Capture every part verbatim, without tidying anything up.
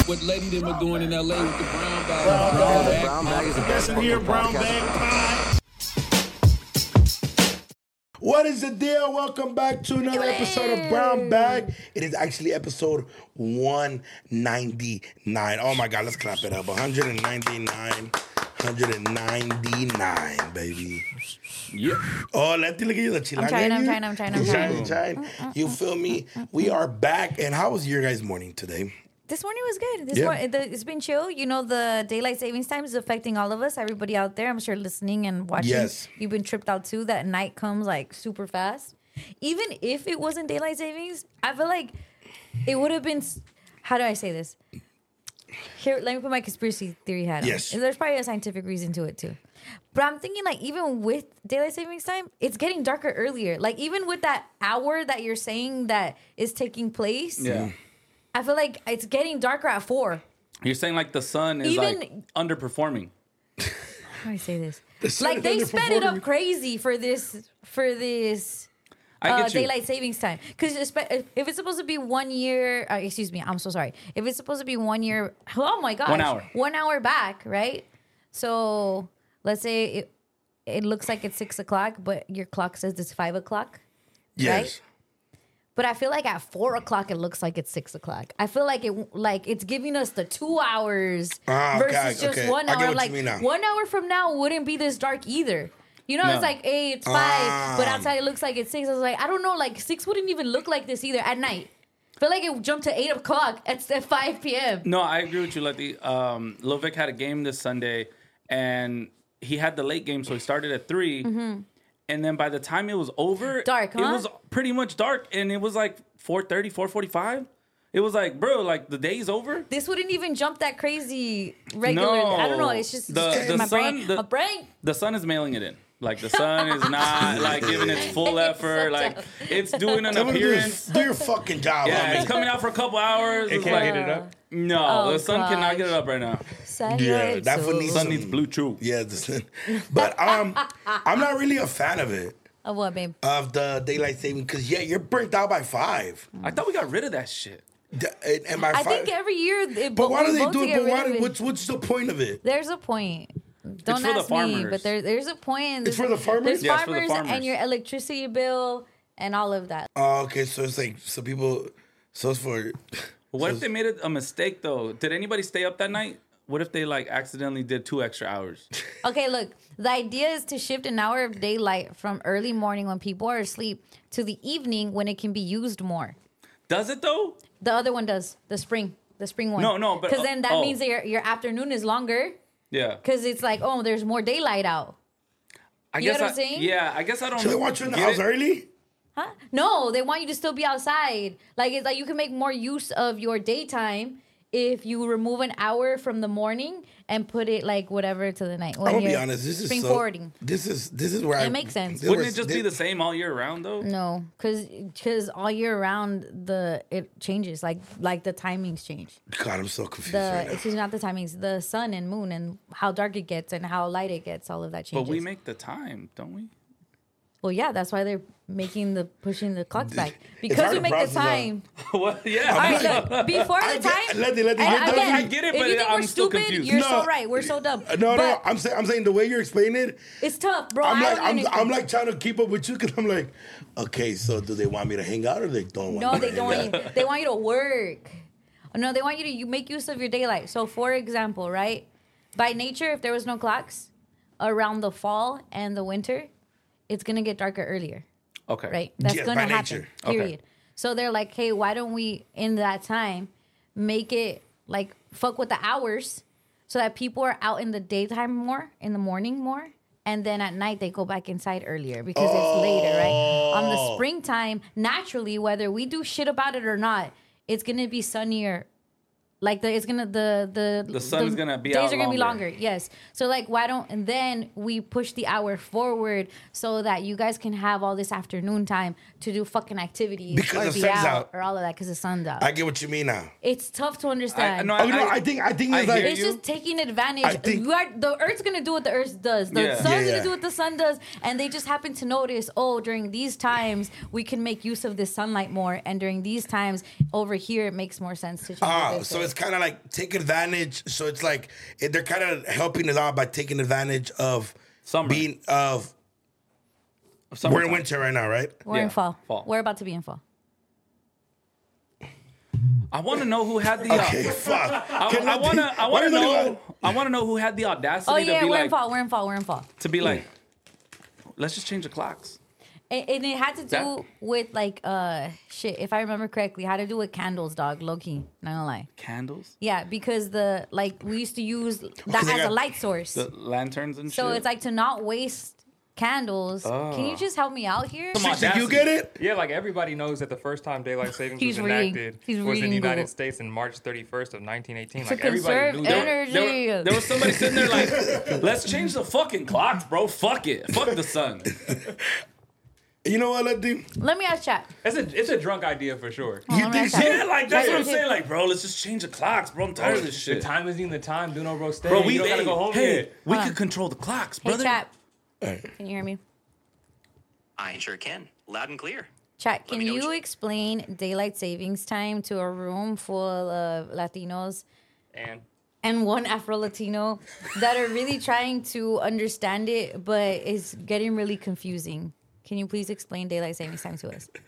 what Lady them are doing in L A with the brown bag. Brown Brown bag. Brown bag is the best Listen here, fucking Brown podcast. Bag Pie. What is the deal? Welcome back to another episode of Brown Bag. It is actually episode one ninety-nine. Oh my God, let's clap it up. one ninety-nine. one ninety-nine, baby. Yep. Oh, let me look at you. The chilanga I'm trying, in I'm you. trying, I'm trying, I'm You're trying. trying, trying. You feel me? We are back. And how was your guys' morning today? This morning was good. This Yeah. morning, the, it's been chill. You know, the daylight savings time is affecting all of us. Everybody out there, I'm sure listening and watching. Yes. You've been tripped out too. That night comes like super fast. Even if it wasn't daylight savings, I feel like it would have been. s- How do I say this? Here, let me put my conspiracy theory hat on. Yes. There's probably a scientific reason to it too. But I'm thinking like even with daylight savings time, it's getting darker earlier. Like even with that hour that you're saying that is taking place. Yeah. I feel like it's getting darker at four. You're saying like the sun is Even- like underperforming. How do I say this? sun Like is they sped it underperforming. up crazy for this for this I uh, get you. daylight savings time. Because if it's supposed to be one year, uh, excuse me, I'm so sorry. If it's supposed to be one year, oh my gosh, One hour. one hour back, right? So let's say it it looks like it's six o'clock, but your clock says it's five o'clock. Yes. But I feel like at four o'clock it looks like it's six o'clock. I feel like it like it's giving us the two hours Ah, okay, versus just okay. one I get hour. what you Like mean now. one hour from now wouldn't be this dark either. You know, No. it's like hey, it's five, Ah. but outside it looks like it's six. I was like, I don't know, like six wouldn't even look like this either at night. I feel like it jumped to eight o'clock at, at five p.m. No, I agree with you. Letty. Um, Lil Vic had a game this Sunday, and he had the late game, so he started at three. And then by the time it was over, Dark, it huh? was pretty much dark, and it was like four thirty, four forty-five. It was like, bro, like the day's over. This wouldn't even jump that crazy regular. No. I don't know. It's just The- it's the my sun- brain. the- my brain. The sun is mailing it in. Like the sun is not like giving its full effort. Like it's doing an Come on, do, appearance. do your fucking job. Yeah, homie. it's coming out for a couple hours. It It's can't like, get it up. No, Oh, the sun cannot get it gosh. up right now. Yeah, that fool needs Sun some- needs blue chew. Yeah, the- but um, I'm not really a fan of it, Of what, babe? of the daylight saving, because yeah, you're burnt out by five. I thought we got rid of that shit. The- And, and by I five, think every year. It, but why we do they vote do to it? get But rid why? of it. What's what's the point of it? There's a point. Don't for the ask me, farmers. but there, there's a point. It's There's- for the farmers? There's Yeah, it's for the farmers, farmers. and your electricity bill and all of that. Oh, okay, so it's like so people, so it's for. What so if they made it a mistake though? Did anybody stay up that night? What if they like accidentally did two extra hours? Okay, look. The idea is to shift an hour of daylight from early morning when people are asleep to the evening when it can be used more. Does it though? The other one does. The spring. The spring one. No, no, but- because then that oh. means that your, your afternoon is longer Yeah. because it's like, oh, there's more daylight out. I You know guess what I, I'm saying? Yeah, I guess I don't. So they want you in the get house it. early? Huh? No, they want you to still be outside. Like it's like you can make more use of your daytime if you remove an hour from the morning and put it like whatever to the night. When I'm gonna be you're honest. This is spring so. forwarding. This is this is where I, It makes sense. this Wouldn't was- it just this- be the same all year round though? No, because because all year round the it changes like like the timings change. God, I'm so confused The right now. excuse me, not the timings, the sun and moon and how dark it gets and how light it gets. All of that changes. But we make the time, don't we? well, yeah, that's why they're making the pushing the clocks back hard because we to make the process that. time. What? Yeah. All right, look, before I the get- time. let the- let the- and let the- again, I get it, if but you think I'm we're still stupid, confused. you're No. so right. We're so dumb. Uh, No, no, But I'm saying I'm saying the way you're explaining it. it's tough, bro. I'm I like don't I'm, understand. I'm like trying to keep up with you because I'm like, okay, so do they want me to hang out or they don't want No, me they to don't hang want you. out? They want you to work. No, they want you to you make use of your daylight. So, for example, right, by nature, if there was no clocks around the fall and the winter, it's gonna get darker earlier, Okay. right? That's Yes, gonna by happen. nature. Okay. Period. So they're like, hey, why don't we in that time make it like fuck with the hours so that people are out in the daytime more, in the morning more. And then at night they go back inside earlier because it's later, right? On the springtime, naturally, whether we do shit about it or not, it's gonna be sunnier. Like the it's gonna the the The sun's gonna be days out are gonna be longer. longer. Yes. So like why don't and then we push the hour forward so that you guys can have all this afternoon time to do fucking activities Because or the be sun's out, out. or all of that because the sun's out. I get what you mean now. It's tough to understand. I, no, Oh, no, I think I think I it's like hear it's you. just taking advantage. I think- You are, the Earth's gonna do what the Earth does. The Yeah. sun's Yeah, yeah. gonna do what the sun does, and they just happen to notice. Oh, during these times we can make use of this sunlight more, and during these times over here it makes more sense to change. ah, this so way. it's kind of like take advantage. So it's like it, they're kind of helping us out by taking advantage of Summer. being of. We're in Summertime. winter right now, right? We're Yeah, in fall. fall. We're about to be in fall. I want to know who had the. Uh, Okay, fuck. I, Can I I- want to. I why want to are you looking know. I want to know who had the audacity Oh yeah, to be we're in like fall. We're in fall. We're in fall. to be like, let's just change the clocks. And, and it had to do That- with like uh shit. If I remember correctly, it had to do with candles, dog. Low key, not gonna lie. Candles, Yeah, because the like we used to use that they as a got- light source. the lanterns and So shit. it's like to not waste candles. Can you just help me out here? Come on. Did you get it? Yeah, like everybody knows that the first time daylight savings He's was reading- enacted he's was in reading the United Google. States in March thirty-first of nineteen eighteen. To Like everybody conserve knew that. energy. there, were- there was somebody sitting there like, let's change the fucking clocks, bro. Fuck it. Fuck the sun. You know what, let them. Let me ask chat. It's a it's a drunk idea for sure. Hold You on, think let me so? ask Yeah, chat. like that's what I'm Right. saying. Like, bro, let's just change the clocks, bro. I'm tired of this The shit. time isn't the time. Do no bro stay. Bro, we you don't gotta hey, go home hey, yet. we Huh. could control the clocks, Hey brother. chat. Alright. Can you hear me? I sure can. Loud and clear. Chat, can me know what you you- explain daylight savings time to a room full of Latinos And and one Afro Latino that are really trying to understand it, but it's getting really confusing? Can you please explain daylight savings time to us?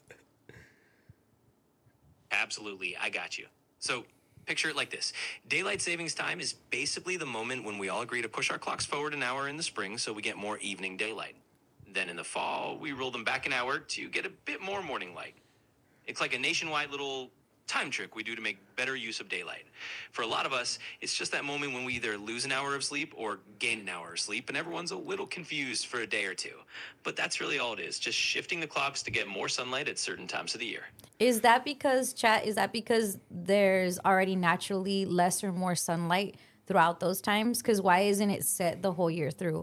Absolutely, I got you. So, picture it like this. Daylight savings time is basically the moment when we all agree to push our clocks forward an hour in the spring so we get more evening daylight. Then in the fall, we roll them back an hour to get a bit more morning light. It's like a nationwide little time trick we do to make better use of daylight. For a lot of us, it's just that moment when we either lose an hour of sleep or gain an hour of sleep, and everyone's a little confused for a day or two. But that's really all it is, just shifting the clocks to get more sunlight at certain times of the year. Is that because, chat, is that because there's already naturally less or more sunlight throughout those times? Because why isn't it set the whole year through?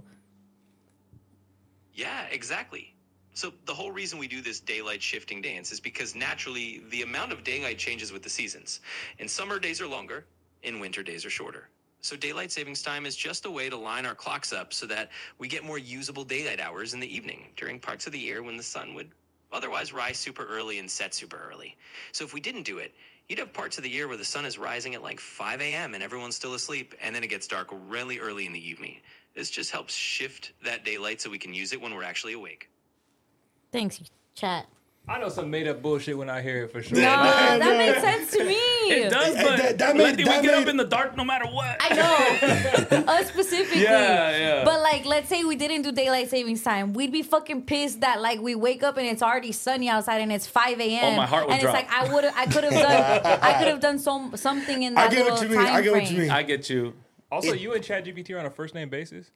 Yeah, exactly. So the whole reason we do this daylight shifting dance is because naturally the amount of daylight changes with the seasons. In summer, days are longer, in winter, days are shorter. So daylight savings time is just a way to line our clocks up so that we get more usable daylight hours in the evening during parts of the year when the sun would otherwise rise super early and set super early. So if we didn't do it, you'd have parts of the year where the sun is rising at like five a.m. and everyone's still asleep, and then it gets dark really early in the evening. This just helps shift that daylight so we can use it when we're actually awake. Thanks, chat. I know some made up bullshit when I hear it for sure. No, Yeah, that man. makes sense to me. It does, Hey, but that- that Letty, made- we that get up made- in the dark no matter what. I know. Us specifically. Yeah, yeah. But like, let's say we didn't do daylight savings time. We'd be fucking pissed that like we wake up and it's already sunny outside and it's five a.m. Oh, my heart would And drop. it's like I would have, I could have done, I could have done some something in I that get little what you mean. time I get what you frame. mean. I get you. Also, you and ChatGPT are on a first name basis.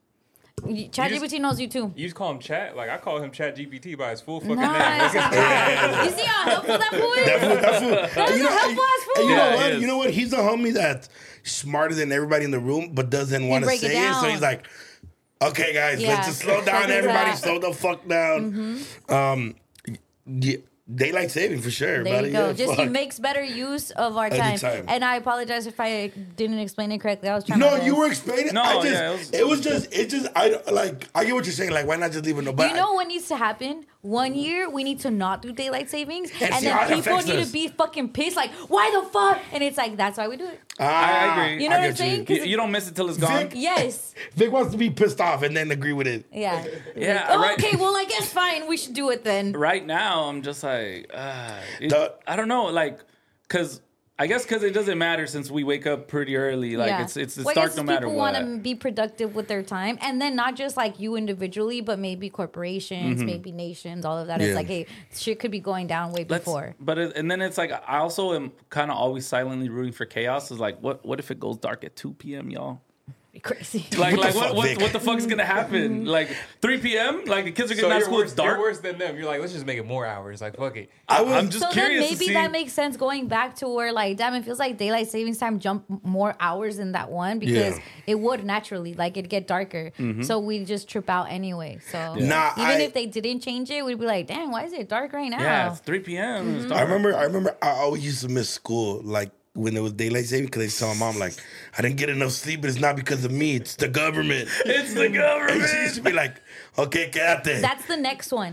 ChatGPT knows you too. You just call him Chat. Like I call him ChatGPT by his full fucking Nice. name. You see how helpful that fool is? That fool, that fool. That is you a know, helpful ass and you fool. know Yeah, what? he is. You know what? He's the homie that's smarter than everybody in the room, but doesn't want to break it say it. So down. he's like, "Okay, guys, Yeah. let's just slow down. Check it Everybody, out. slow the fuck down." Um, yeah, daylight saving for sure. There buddy. you go. Yeah, Just fuck. he makes better use of our time. Anytime. And I apologize if I didn't explain it correctly. I was trying No, to you were explaining. No, I just, yeah, it, it was, was- it was just, it just, I don't- like, I get what you're saying. Like, why not just leave it no? But You know what needs to happen? One year we need to not do daylight savings, and, see how then it people affects need us. to be fucking pissed. Like, why the fuck? And it's like that's why we do it. Ah, I agree. You know I what I'm get saying? You, you don't miss it till it's gone. Vic- Yes. Vic wants to be pissed off and then agree with it. Yeah. Yeah, Like, oh, right. okay. Well, I guess fine. We should do it then. Right now, I'm just like, uh, it- The- I don't know, like, cause I guess because it doesn't matter since we wake up pretty early. Like yeah. it's it's, it's well, I dark guess no matter people what. want to be productive with their time, and then not just like you individually, but maybe corporations, Mm-hmm. maybe nations, all of that. Yeah. It's like, hey, shit could be going down way Let's- before. But it, and then it's like I also am kind of always silently rooting for chaos. Is like, what what if it goes dark at two p.m. y'all? Be crazy. Like What the like what fuck, what, Vic? what the fuck's gonna happen? Like three p.m. Like the kids are So getting out of you're school. worse, It's dark. you're worse than them. You're like, let's just make it more hours. Like, fuck it. I was, I'm just So then curious to maybe see. that makes sense going back to where like damn it feels like daylight savings time jump more hours in that one because Yeah. it would naturally like it'd get darker so we just trip out anyway so Nah, even I- if they didn't change it we'd be like damn why is it dark right now yeah, it's three p.m. It's I dark. remember, I remember, I always used to miss school, like when it was daylight saving, because they tell my mom, like, I didn't get enough sleep, but it's not because of me, it's the government. It's the And she used government. to be like, okay, quédate. that's the next one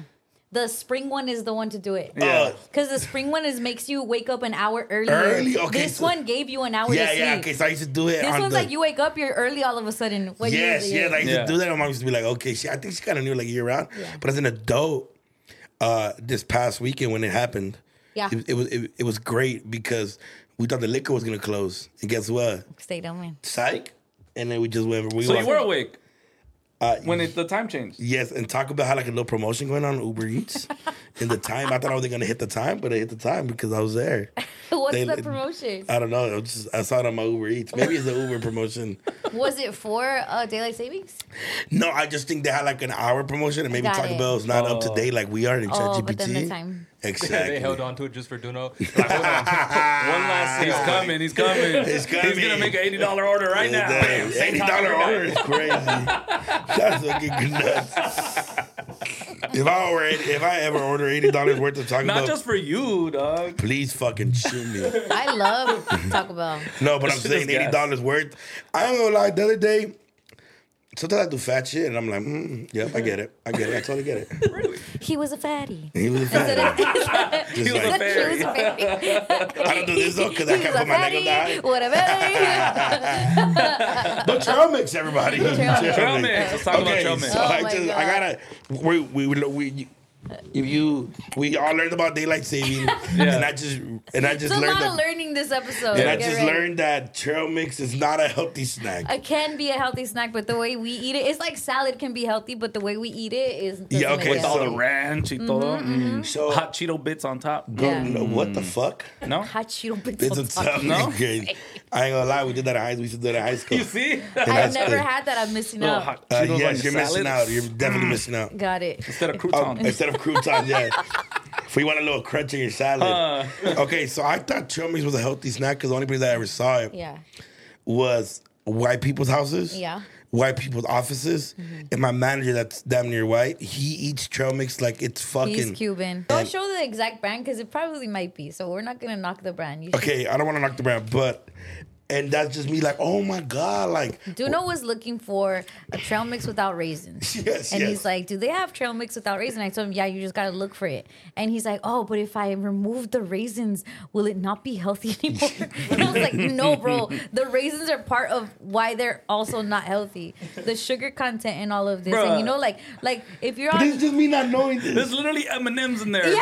The spring one is the one to do it. Yeah. Because the spring one is makes you wake up an hour earlier. Early? Okay, This so- one gave you an hour Yeah, to sleep. yeah. Okay, so I used to do it. This on one's the, like you wake up, you're early all of a sudden. What Yes, you, yes. I used Yeah. to do that. My mom used to be like, okay, she, I think she kind of knew like year round. Yeah. But as an adult, uh, this past weekend when it happened, Yeah. it, it was it, it was great because we thought the liquor was gonna close, and guess what? Stay down, man. Psych. And then we just went. We So you walked- were awake uh, when it, the time changed. Yes, and Taco Bell had like a little promotion going on Uber Eats in the time. I thought I was gonna hit the time, but I hit the time because I was there. What's They- the promotion? I don't know. I, was just, I saw it on my Uber Eats. Maybe it's the Uber promotion. Was it for uh, daylight savings? No, I just think they had like an hour promotion, and maybe Got Taco it. Bell is not up to Oh. date like we are in Oh, ChatGPT. but then the time. Exactly. They held on to it just for Duno. Like, hold on. One last He's sale. coming. He's coming. It's coming. He's gonna make an eighty dollar order right now. Damn, eighty dollar order is crazy. That's fucking nuts. If I order, if I ever order eighty dollars worth of Taco Not Bell, just for you, dog. please fucking shoot me. I love Taco Bell. No, but I'm That shit saying is gas. eighty dollars worth. I ain't gonna lie. The other day, sometimes I do fat shit, and I'm like, mm, yep, I get it. I get it. I totally get it. He was a fatty. He was a fat. Just He was like, a He fairy. was a fatty. I don't do this though because I He can't was put a my leg fatty. on the What a fatty. But trail mix, everybody. Trail mix. Let's talk about Okay, trail mix. so Oh I my just, God. I gotta, we, we, we, we if you, we all learned about daylight saving, and I just, and I just There's a learned lot of that, learning this episode. and I Get just ready. learned that trail mix is not a healthy snack. It can be a healthy snack, but the way we eat it, it's like salad can be healthy, but the way we eat it is doesn't Yeah, make okay, it With all healthy. the ranch y todo. So, Hot Cheeto bits on top. go, Yeah. no, what the fuck? No? Hot Cheeto bits It's on a top. tough No? game. I ain't gonna lie, we did that at high. We used to do that at high school. You see? In I've high never school. had that. I'm missing Little out. hot Uh, Cheetos on yes, your you're missing salad. out. You're definitely missing out. Got it. Instead of Oh, crouton. instead of croutons, yeah. If you want a little crunch in your salad. Uh. Okay, so I thought trail mix was a healthy snack because the only place I ever saw it Yeah. was white people's houses. Yeah. White people's offices. And my manager that's damn near white, he eats trail mix like it's fucking. He's Cuban. Don't show the exact brand because it probably might be. So we're not gonna knock the brand. You should. Okay, I don't want to knock the brand, but and that's just me like, oh my god, like Duno was looking for a trail mix without raisins. Yes, And yes. he's like, do they have trail mix without raisins? I told him, yeah, you just gotta look for it. And he's like, oh, but if I remove the raisins, will it not be healthy anymore? And I was like, no, bro. The raisins are part of why they're also not healthy. The sugar content and all of this. And Bruh. you know, like, like if you're But on this is just me not knowing this. There's literally M and M's in there, bro.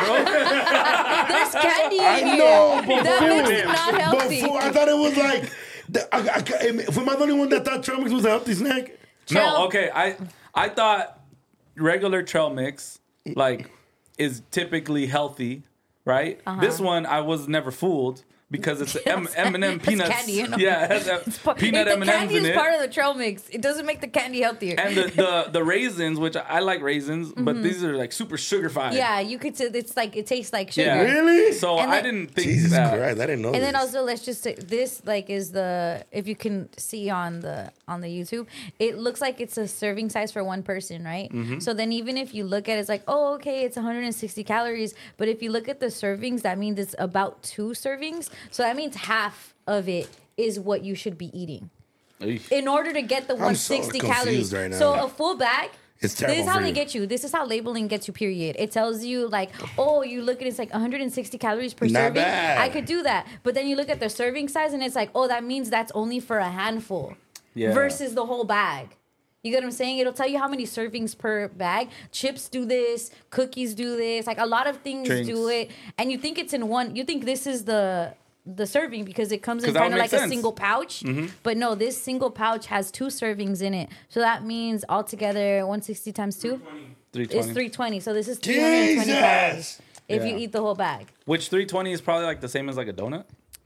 there's candy in I here. know, but that fool, makes it not but healthy. fool, I thought it was like, the, I, I, am I the only one that thought trail mix was a healthy snack? No, Trail- okay. I I thought regular trail mix like is typically healthy, right? Uh-huh. This one I was never fooled because it's M M and M It's peanuts. candy, you know? Yeah, it has, uh, It's part- peanut the M and M's candy in is it. part of the trail mix. It doesn't make the candy healthier. And the, the the raisins, which I like raisins, but these are like super sugarified. Mm-hmm. yeah, you could say it's like it tastes like sugar. Yeah. Really? So And I then- didn't think Jesus that. Christ, I didn't know And this. then also let's just say this like is the if you can see on the on the YouTube, it looks like it's a serving size for one person, right? Mm-hmm. So then even if you look at it, it's like, oh, okay, it's one hundred sixty calories. But if you look at the servings, that means it's about two servings. So that means half of it is what you should be eating Eesh. in order to get the one so hundred sixty confused calories. right now. So a full bag. It's This terrible is how for they you. get you. This is how labeling gets you. Period. It tells you like, oh, you look at it's like one hundred sixty calories per Not serving. bad. I could do that, but then you look at the serving size and it's like, oh, that means that's only for a handful, Yeah. versus the whole bag. You get what I'm saying? It'll tell you how many servings per bag. Chips do this, cookies do this, like a lot of things Drinks. do it, and you think it's in one. You think this is the the serving because it comes in 'Cause that kind of would like make a sense. single pouch. Mm-hmm. But no, this single pouch has two servings in it. So that means altogether one hundred sixty times two three is twenty. three twenty. So this is three hundred twenty calories Jesus! if you Yeah. eat the whole bag. Which three twenty is probably like the same as like a donut.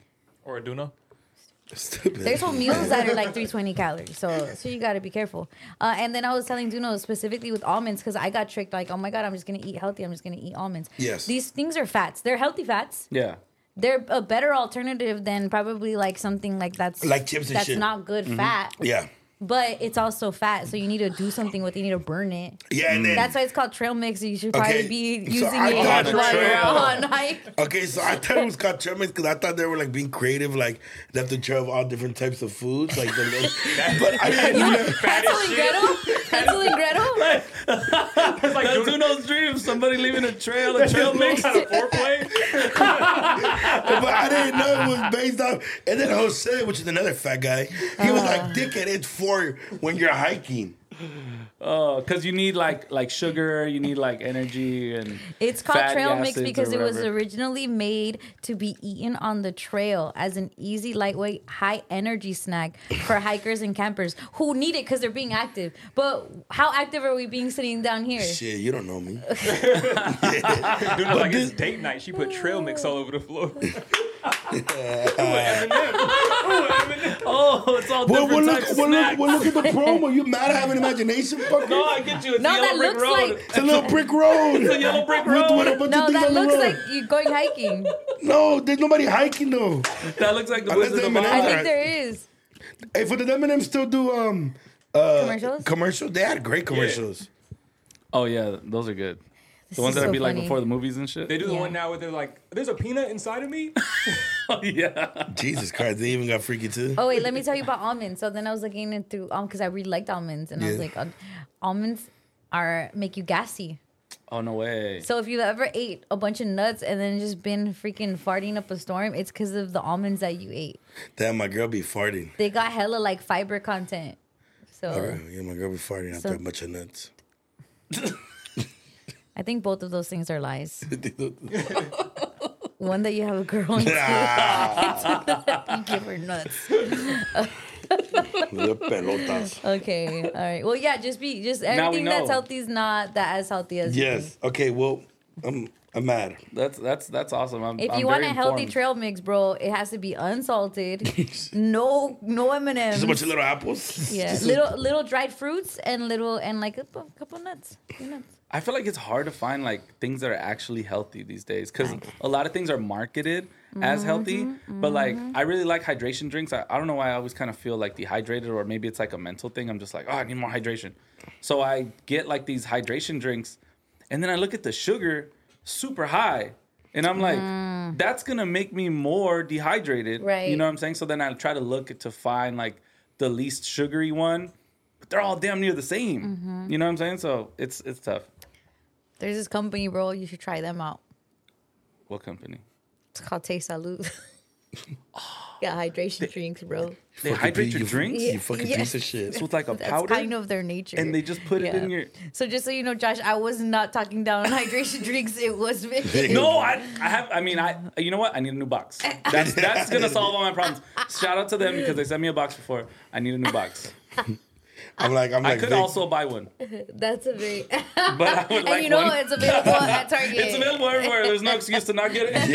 Or a Duno. Stupid. There's whole meals that are like three hundred twenty calories. So so you got to be careful. Uh, and then I was telling Duno specifically with almonds because I got tricked like, oh my God, I'm just going to eat healthy. I'm just going to eat almonds. Yes. These things are fats. They're healthy fats. Yeah. They're a better alternative than probably like something like that's Like chips and that's shit. not good fat. Yeah. But it's also fat, so you need to do something with it. You need to burn it. Yeah, and then That's why it's called trail mix. You should probably Okay, be so using I it thought while trail- you're on hike. okay, so I thought it was called trail mix because I thought they were like being creative, like they have to trail all different types of foods, like the. but I didn't know. That's how we get 'em? Hansel and Gretel? Like, It's like that's doing, Uno's dream. Somebody leaving a trail, a trail mix. kind of foreplay. But I didn't know it was based off. And then Jose, which is another fat guy, he was like, "Dickhead, it's for when you're hiking." Oh, because you need like like sugar, you need like energy and It's called fatty trail mix acids because or it was whatever. originally made to be eaten on the trail as an easy, lightweight, high energy snack for hikers and campers who need it because they're being active. But how active are we being sitting down here? Shit, you don't know me. Dude, like it's date night. She put trail mix all over the floor. Oh, it's all Well, different well, types look, of well, snacks. look, well, look at the promo. You mad at having imagination, fucker? No, I get you. It's No, a yellow that brick looks road. like- It's a little brick road. It's a yellow brick With, road. with a bunch No, of things that on the looks road. like you going hiking. No, there's nobody hiking though. That looks like the Unless Wizard of they're Oz. I Alright. think there is. Hey, for the M and M still do um uh, Commercials? Commercials. They had great commercials. Oh yeah, those are good. This The ones is that so be like funny. before the movies and shit. They do the Yeah. one now where they're like, "There's a peanut inside of me." Oh yeah. Jesus Christ, they even got freaky too. Oh wait, let me tell you about almonds. So then I was looking it through um because I really liked almonds, and I was Yeah. like, uh, almonds are make you gassy. Oh no way. So if you've ever ate a bunch of nuts and then just been freaking farting up a storm, it's because of the almonds that you ate. Damn, my girl be farting. They got hella like fiber content. So Okay, yeah, my girl be farting after So- a bunch of nuts. I think both of those things are lies. One that you have a girl and two that you give her nuts. The pelotas. Okay, all right. Well, yeah, just be just we everything that's know. healthy is not that as healthy as you Yes. Okay. Well, I'm I'm mad. That's that's that's awesome. I'm, If I'm you want a very healthy informed. trail mix, bro, it has to be unsalted. no, no M and Just a bunch M's. of little apples. Yeah, Just a- little little dried fruits and little and like a bu- couple nuts. Few nuts. I feel like it's hard to find like things that are actually healthy these days because a lot of things are marketed as healthy. But like, I really like hydration drinks. I, I don't know why I always kind of feel like dehydrated, or maybe it's like a mental thing. I'm just like, oh, I need more hydration. So I get like these hydration drinks, and then I look at the sugar, super high. And I'm like, that's gonna make me more dehydrated. Right. You know what I'm saying? So then I try to look to find like the least sugary one, but they're all damn near the same. You know what I'm saying? So it's it's tough. There's this company, bro. You should try them out. What company? It's called Taste Salud. Yeah, hydration drinks, bro. They Fucking hydrate pee- your you- drinks You fucking Yeah. piece of shit. It's with like a That's powder, kind of their nature. and they just put it Yeah. in your. So just so you know, Josh, I was not talking down on hydration drinks. It was No, I, I have. I mean, I. You know what? I need a new box. That's that's gonna solve all my problems. Shout out to them because they sent me a box before. I need a new box. I'm like, I'm I like, could Vic, also buy one, That's a very. but I would And like you know one. it's available at Target. It's available everywhere. There's no excuse to not get it.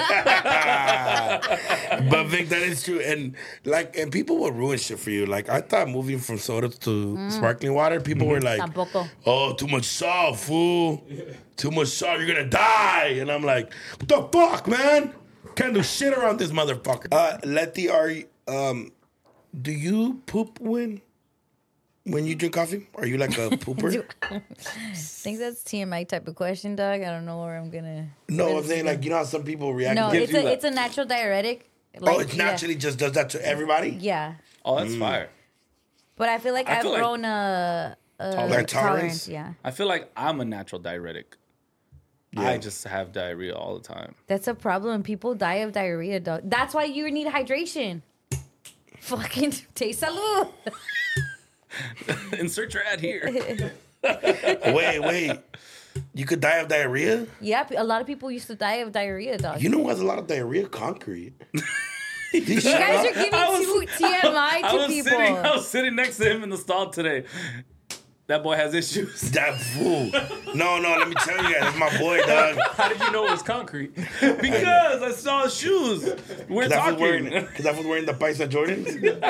but Vic, that is true. And like, and people will ruin shit for you. Like, I thought moving from soda to Mm. sparkling water, people were like, Tampoco. "Oh, too much salt, fool! Too much salt, you're gonna die." And I'm like, "What the fuck, man? Can't do shit around this motherfucker." Uh, Letty, are you, um, do you poop when when you drink coffee? Are you like a pooper? I think that's T M I type of question, dog. I don't know where I'm gonna. No, I'm saying like you know how some people react. No, to it's you a that. it's a natural diuretic. Oh, Like, it yeah. naturally just does that to everybody. Yeah, Oh, that's fire. but I feel like I I've feel like- grown a, a Like tolerance. tolerance? Yeah, I feel like I'm a natural diuretic. Yeah. I just have diarrhea all the time. that's a problem. People die of diarrhea, dog. That's why you need hydration. Fucking taste salud. Insert your ad here. Wait, wait. You could die of diarrhea? Yeah, a lot of people used to die of diarrhea, dog. You know who has a lot of diarrhea? Concrete. These You guys are giving I was- too T M I I to was people. sitting. I was sitting next to him in the stall today. That boy has issues. that fool. No, no, let me tell you guys, that's my boy, dog. How did you know it was concrete? Because I saw his shoes. We're Cause I was wearing, talking. cause I was wearing the Paisa Jordans.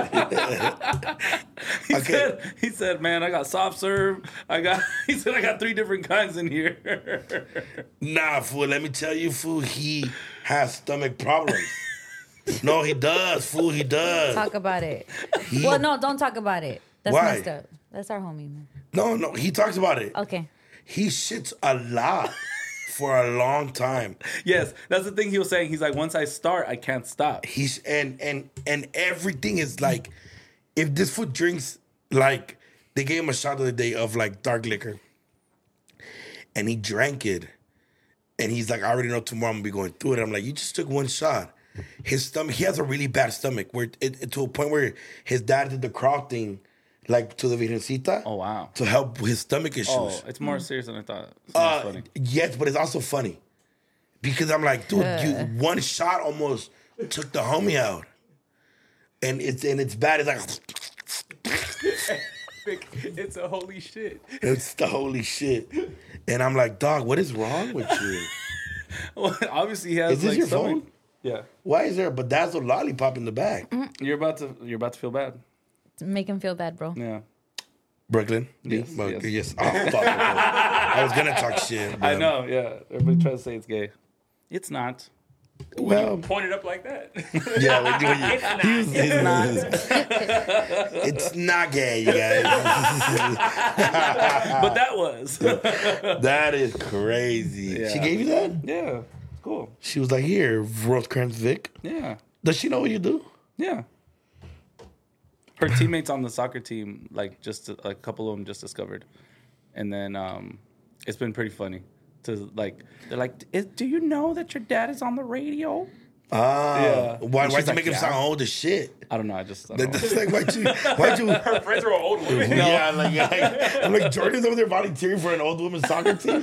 He Okay. said, he said, man, I got soft serve. I got, he said, I got three different kinds in here. Nah, fool, let me tell you, fool, he has stomach problems. No, he does, fool, he does. Talk about it. He- Well, no, don't talk about it. That's Why? messed up. That's our homie, man. No, no, he talks about it. Okay. He shits a lot for a long time. Yes, that's the thing he was saying. He's like, once I start, I can't stop. He's and and and everything is like, if this fool drinks like they gave him a shot the other day of like dark liquor, and he drank it, and he's like, I already know tomorrow I'm gonna be going through it. I'm like, you just took one shot. His stomach, he has a really bad stomach, where it, it to a point where his dad did the crawl thing, like to the Virgencita. Oh wow. To help his stomach issues. Oh, it's more serious than I thought. It's Uh, funny. yes, but it's also funny because I'm like, dude, you one shot almost took the homie out, and it's and it's bad. It's like It's a holy shit. it's the holy shit, and I'm like, dog, what is wrong with you? Well, obviously he has Is this like your stomach- phone? Yeah. Why is there a bedazzled lollipop in the back? You're about to you're about to feel bad. Make him feel bad, bro. Yeah. Brooklyn? Yes, Well, yes. yes. Oh, fuck. bro. I was gonna talk shit. I but- know, yeah. Everybody tries to say it's gay. It's not. Well, Point it up like that. yeah, when you, when you, It's not. it's not. It's not gay, you guys. But that was. That is crazy. Yeah. She gave you that? Yeah. Cool. She was like, here, Rosecrans Vic. Yeah. Does she know what you do? Yeah. Her teammates on the soccer team, like just a couple of them just discovered. And then um, it's been pretty funny. To like, they're like, "Is- do you know that your dad is on the radio? Ah. Yeah. Why, And why'd she's you make like, him yeah. sound old as shit? I don't know. I just, I That- don't know. That's like, why'd you, why'd you, Her friends are all old women. yeah, like, like, I'm like, Jordan's over there volunteering for an old women's soccer team.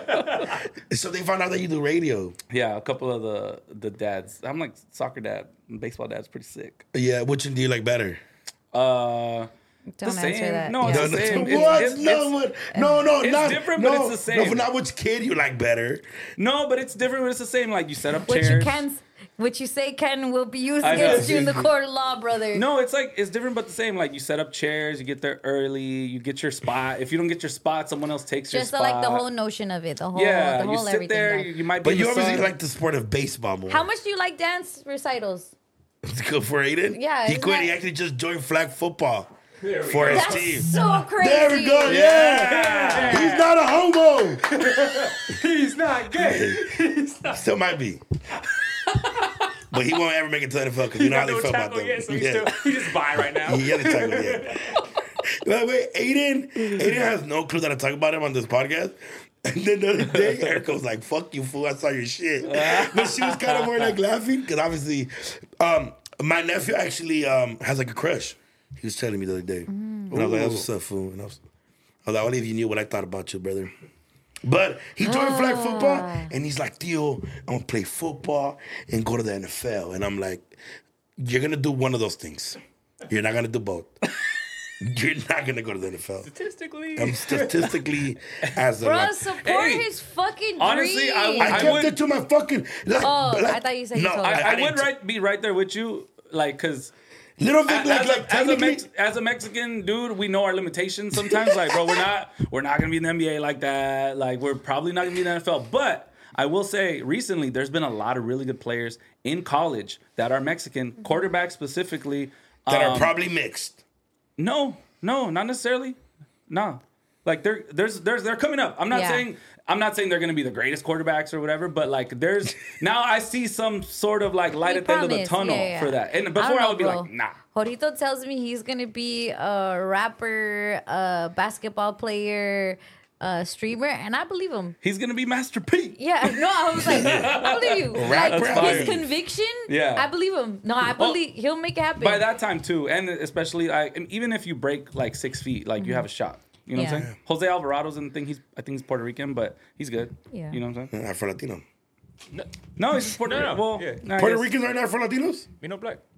So they found out that you do radio. Yeah, a couple of the the dads. I'm like soccer dad, baseball dad's pretty sick. Yeah, which one do you like better? Uh, Don't the answer same. that. No, Yeah. it's the same. What? It's, it's, no, it's- what? no, no, it's not different, no, but it's the same. No, but not which kid you like better. no, but it's different. But it's the same. Like you set up What chairs. you can, what you say can will be used I know. against you in the court of law, brother. No, it's like it's different, but the same. Like you set up chairs, you get there early, you get your spot. If you don't get your spot, someone else takes Just your the, spot. like the whole notion of it, the whole, yeah, the you whole sit everything. there. dog. You, you might be. But in you the obviously sun. like the sport of baseball more. How much do you like dance recitals? It's good for Aiden? Yeah, He isn't quit. that- He actually just joined flag football There we for go. his That's team. so crazy. There we go. Yeah. He's not a homo. He's not gay. He's not. Still might be. But he won't ever make it to the N F L because you know how they no feel about tackle them. yet, so he's Yeah. still he's just bi right now. He hasn't tackled yet. By the way, Aiden, Aiden has no clue that I talk about him on this podcast. And then the other day, Erica was like, fuck you, fool, I saw your shit. But she was kind of more like laughing, because obviously, um, my nephew actually um, has like a crush. He was telling me the other day. And I was like, that's what's up, fool. And I was, I was like, only if you knew what I thought about you, brother. But he joined flag football, and he's like, Theo, I'm going to play football and go to the N F L. And I'm like, you're going to do one of those things. You're not going to do both. You're not going to go to the N F L. Statistically, I'm statistically as a Bro, like, support Hey, his fucking honestly, I dream. would- I I kept it to my fucking. Like, Oh, like- I thought you said you no, told I, her. I, I, would didn't- right, be right there with you, like, cause Little Vic, as, like, as, like a, as, a technically, Mex, as a Mexican dude, we know our limitations sometimes. Like, bro, we're not we're not gonna be in the N B A like that. Like, we're probably not gonna be in the N F L. But I will say, recently, there's been a lot of really good players in college that are Mexican, quarterbacks specifically. that um, are probably mixed. No, no, not necessarily. No, like they're there's there's they're coming up. I'm not Yeah. saying I'm not saying they're gonna be the greatest quarterbacks or whatever, but like there's now I see some sort of like light We at the end of the promise. tunnel Yeah, yeah. for that. And don't before I, know, would be bro. like, nah. Jorito tells me he's gonna be a rapper, a basketball player, a streamer, and I believe him. He's gonna be Master P. Yeah, no, I was like, I believe you. Rap, Like, rap. his conviction, Yeah. I believe him. No, I Well, believe he'll make it happen. By that time too, and especially I, and even if you break like six feet, like you have a shot. You know what I'm Yeah. saying? Jose Alvarado's in the thing. He's I think he's Puerto Rican, but he's good. Yeah. You know what I'm saying? Afro Latino. No, he's just Puerto No, no, Rican. Well, yeah. nah, Puerto yes. Ricans aren't Afro Latinos? me no black.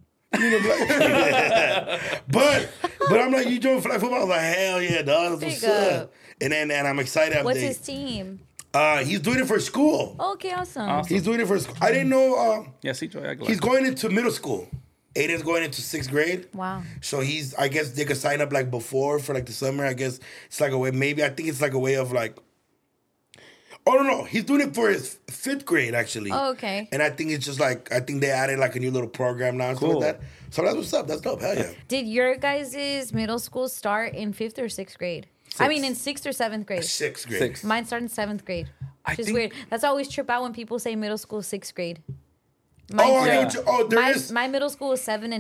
But but I'm like, you joined flag football? I was like, hell yeah, dog. That's what's Big up. up. And then and I'm excited. What's they, his team? Uh, he's doing it for school. Okay, awesome. Awesome. He's doing it for school. I didn't know. Uh, Yeah, see, Joy Aguilar. he's going into middle school. Aiden's going into sixth grade. Wow. So he's, I guess they could sign up like before for like the summer. I guess it's like a way, maybe I think it's like a way of like, oh no, no, he's doing it for his fifth grade actually. Oh, okay. And I think it's just like, I think they added like a new little program now and stuff Cool. like that. So that's what's up. That's dope. Hell yeah. Did your guys' middle school start in fifth or sixth grade? I mean, in sixth or seventh grade. Sixth grade. Six. Mine started in seventh grade. I Which is think- weird. That's why I always trip out when people say middle school, sixth grade. Oh, Mine I know started- what you- oh, there my, is. my middle school was seven and eight.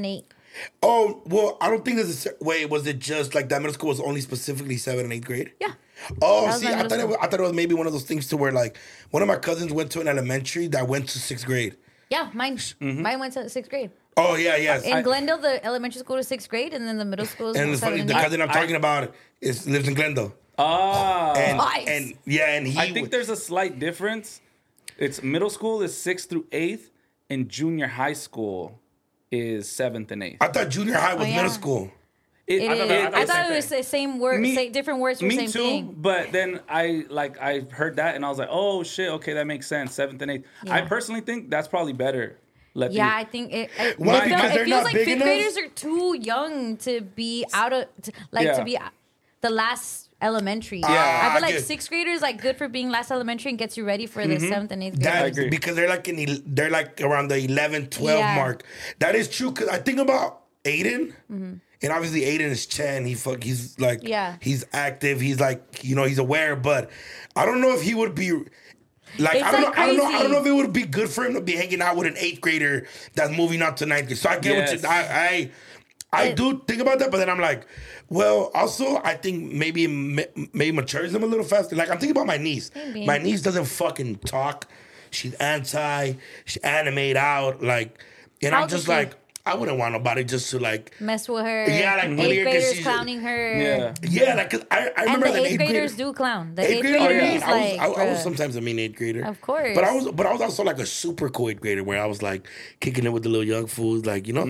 Oh, well, I don't think there's a cer- wait. Was it just like that middle school was only specifically seventh and eighth grade? Yeah. Oh, That was see, my I middle thought, it school. was, I thought it was maybe one of those things to where like one of my cousins went to an elementary that went to sixth grade. Yeah, mine. Mm-hmm. Mine went to sixth grade. Oh yeah, yes. In I- Glendale, the elementary school is sixth grade, and then the middle school is and it's funny, seven the and eight. cousin I'm talking about is lives in Glendale. Ah. And, Nice. and yeah, and he I think would- there's a slight difference. It's middle school is sixth through eighth, and junior high school is seventh and eighth. I thought junior high was Oh, yeah. middle school. It, It I is. thought- I I thought, thought the it same was the same word, Me- same, different words for the Me same too, thing. but then I like I heard that and I was like, oh shit, okay, that makes sense. Seventh and eighth. I Yeah. personally think that's probably better. Let Yeah, the- I think it. It, Why? it, feel- Because it they're feels not like big fifth enough? graders are too young to be out of, to, like Yeah. to be the last elementary. Yeah. I feel Ah, like good. sixth graders like good for being last elementary and gets you ready for the seventh and eighth grade. That, I agree. because they're like in el- they're like around the eleven, twelve Yeah. mark. That is true because I think about Aiden, Mm-hmm. and obviously Aiden is ten. He fuck, he's like Yeah. he's active. He's like you know he's aware, but I don't know if he would be. Like It's I don't like know, I don't know, I crazy. don't know if it would be good for him to be hanging out with an eighth grader that's moving up to ninth grade. So I get Yes. what you, I, I, I It- do think about that, but then I'm like, well, also I think maybe it ma- maybe matures him a little faster. Like I'm thinking about my niece. Maybe. My niece doesn't fucking talk. She's anti. She animate out like, and How I'm old just is she? like, I wouldn't want nobody just to like, Mess with her. Yeah, like, eighth bully her 'cause graders she's- clowning her. Yeah. yeah, like 'cause I, I And remember the as an eighth eighth graders grader. do clown. The Eighth eighth grader, graders, I, mean, I was, like, I, I was bruh. sometimes a mean eighth grader. Of course. But I was, but I was also like a super cool eighth grader where I was like kicking it with the little young fools, like you know.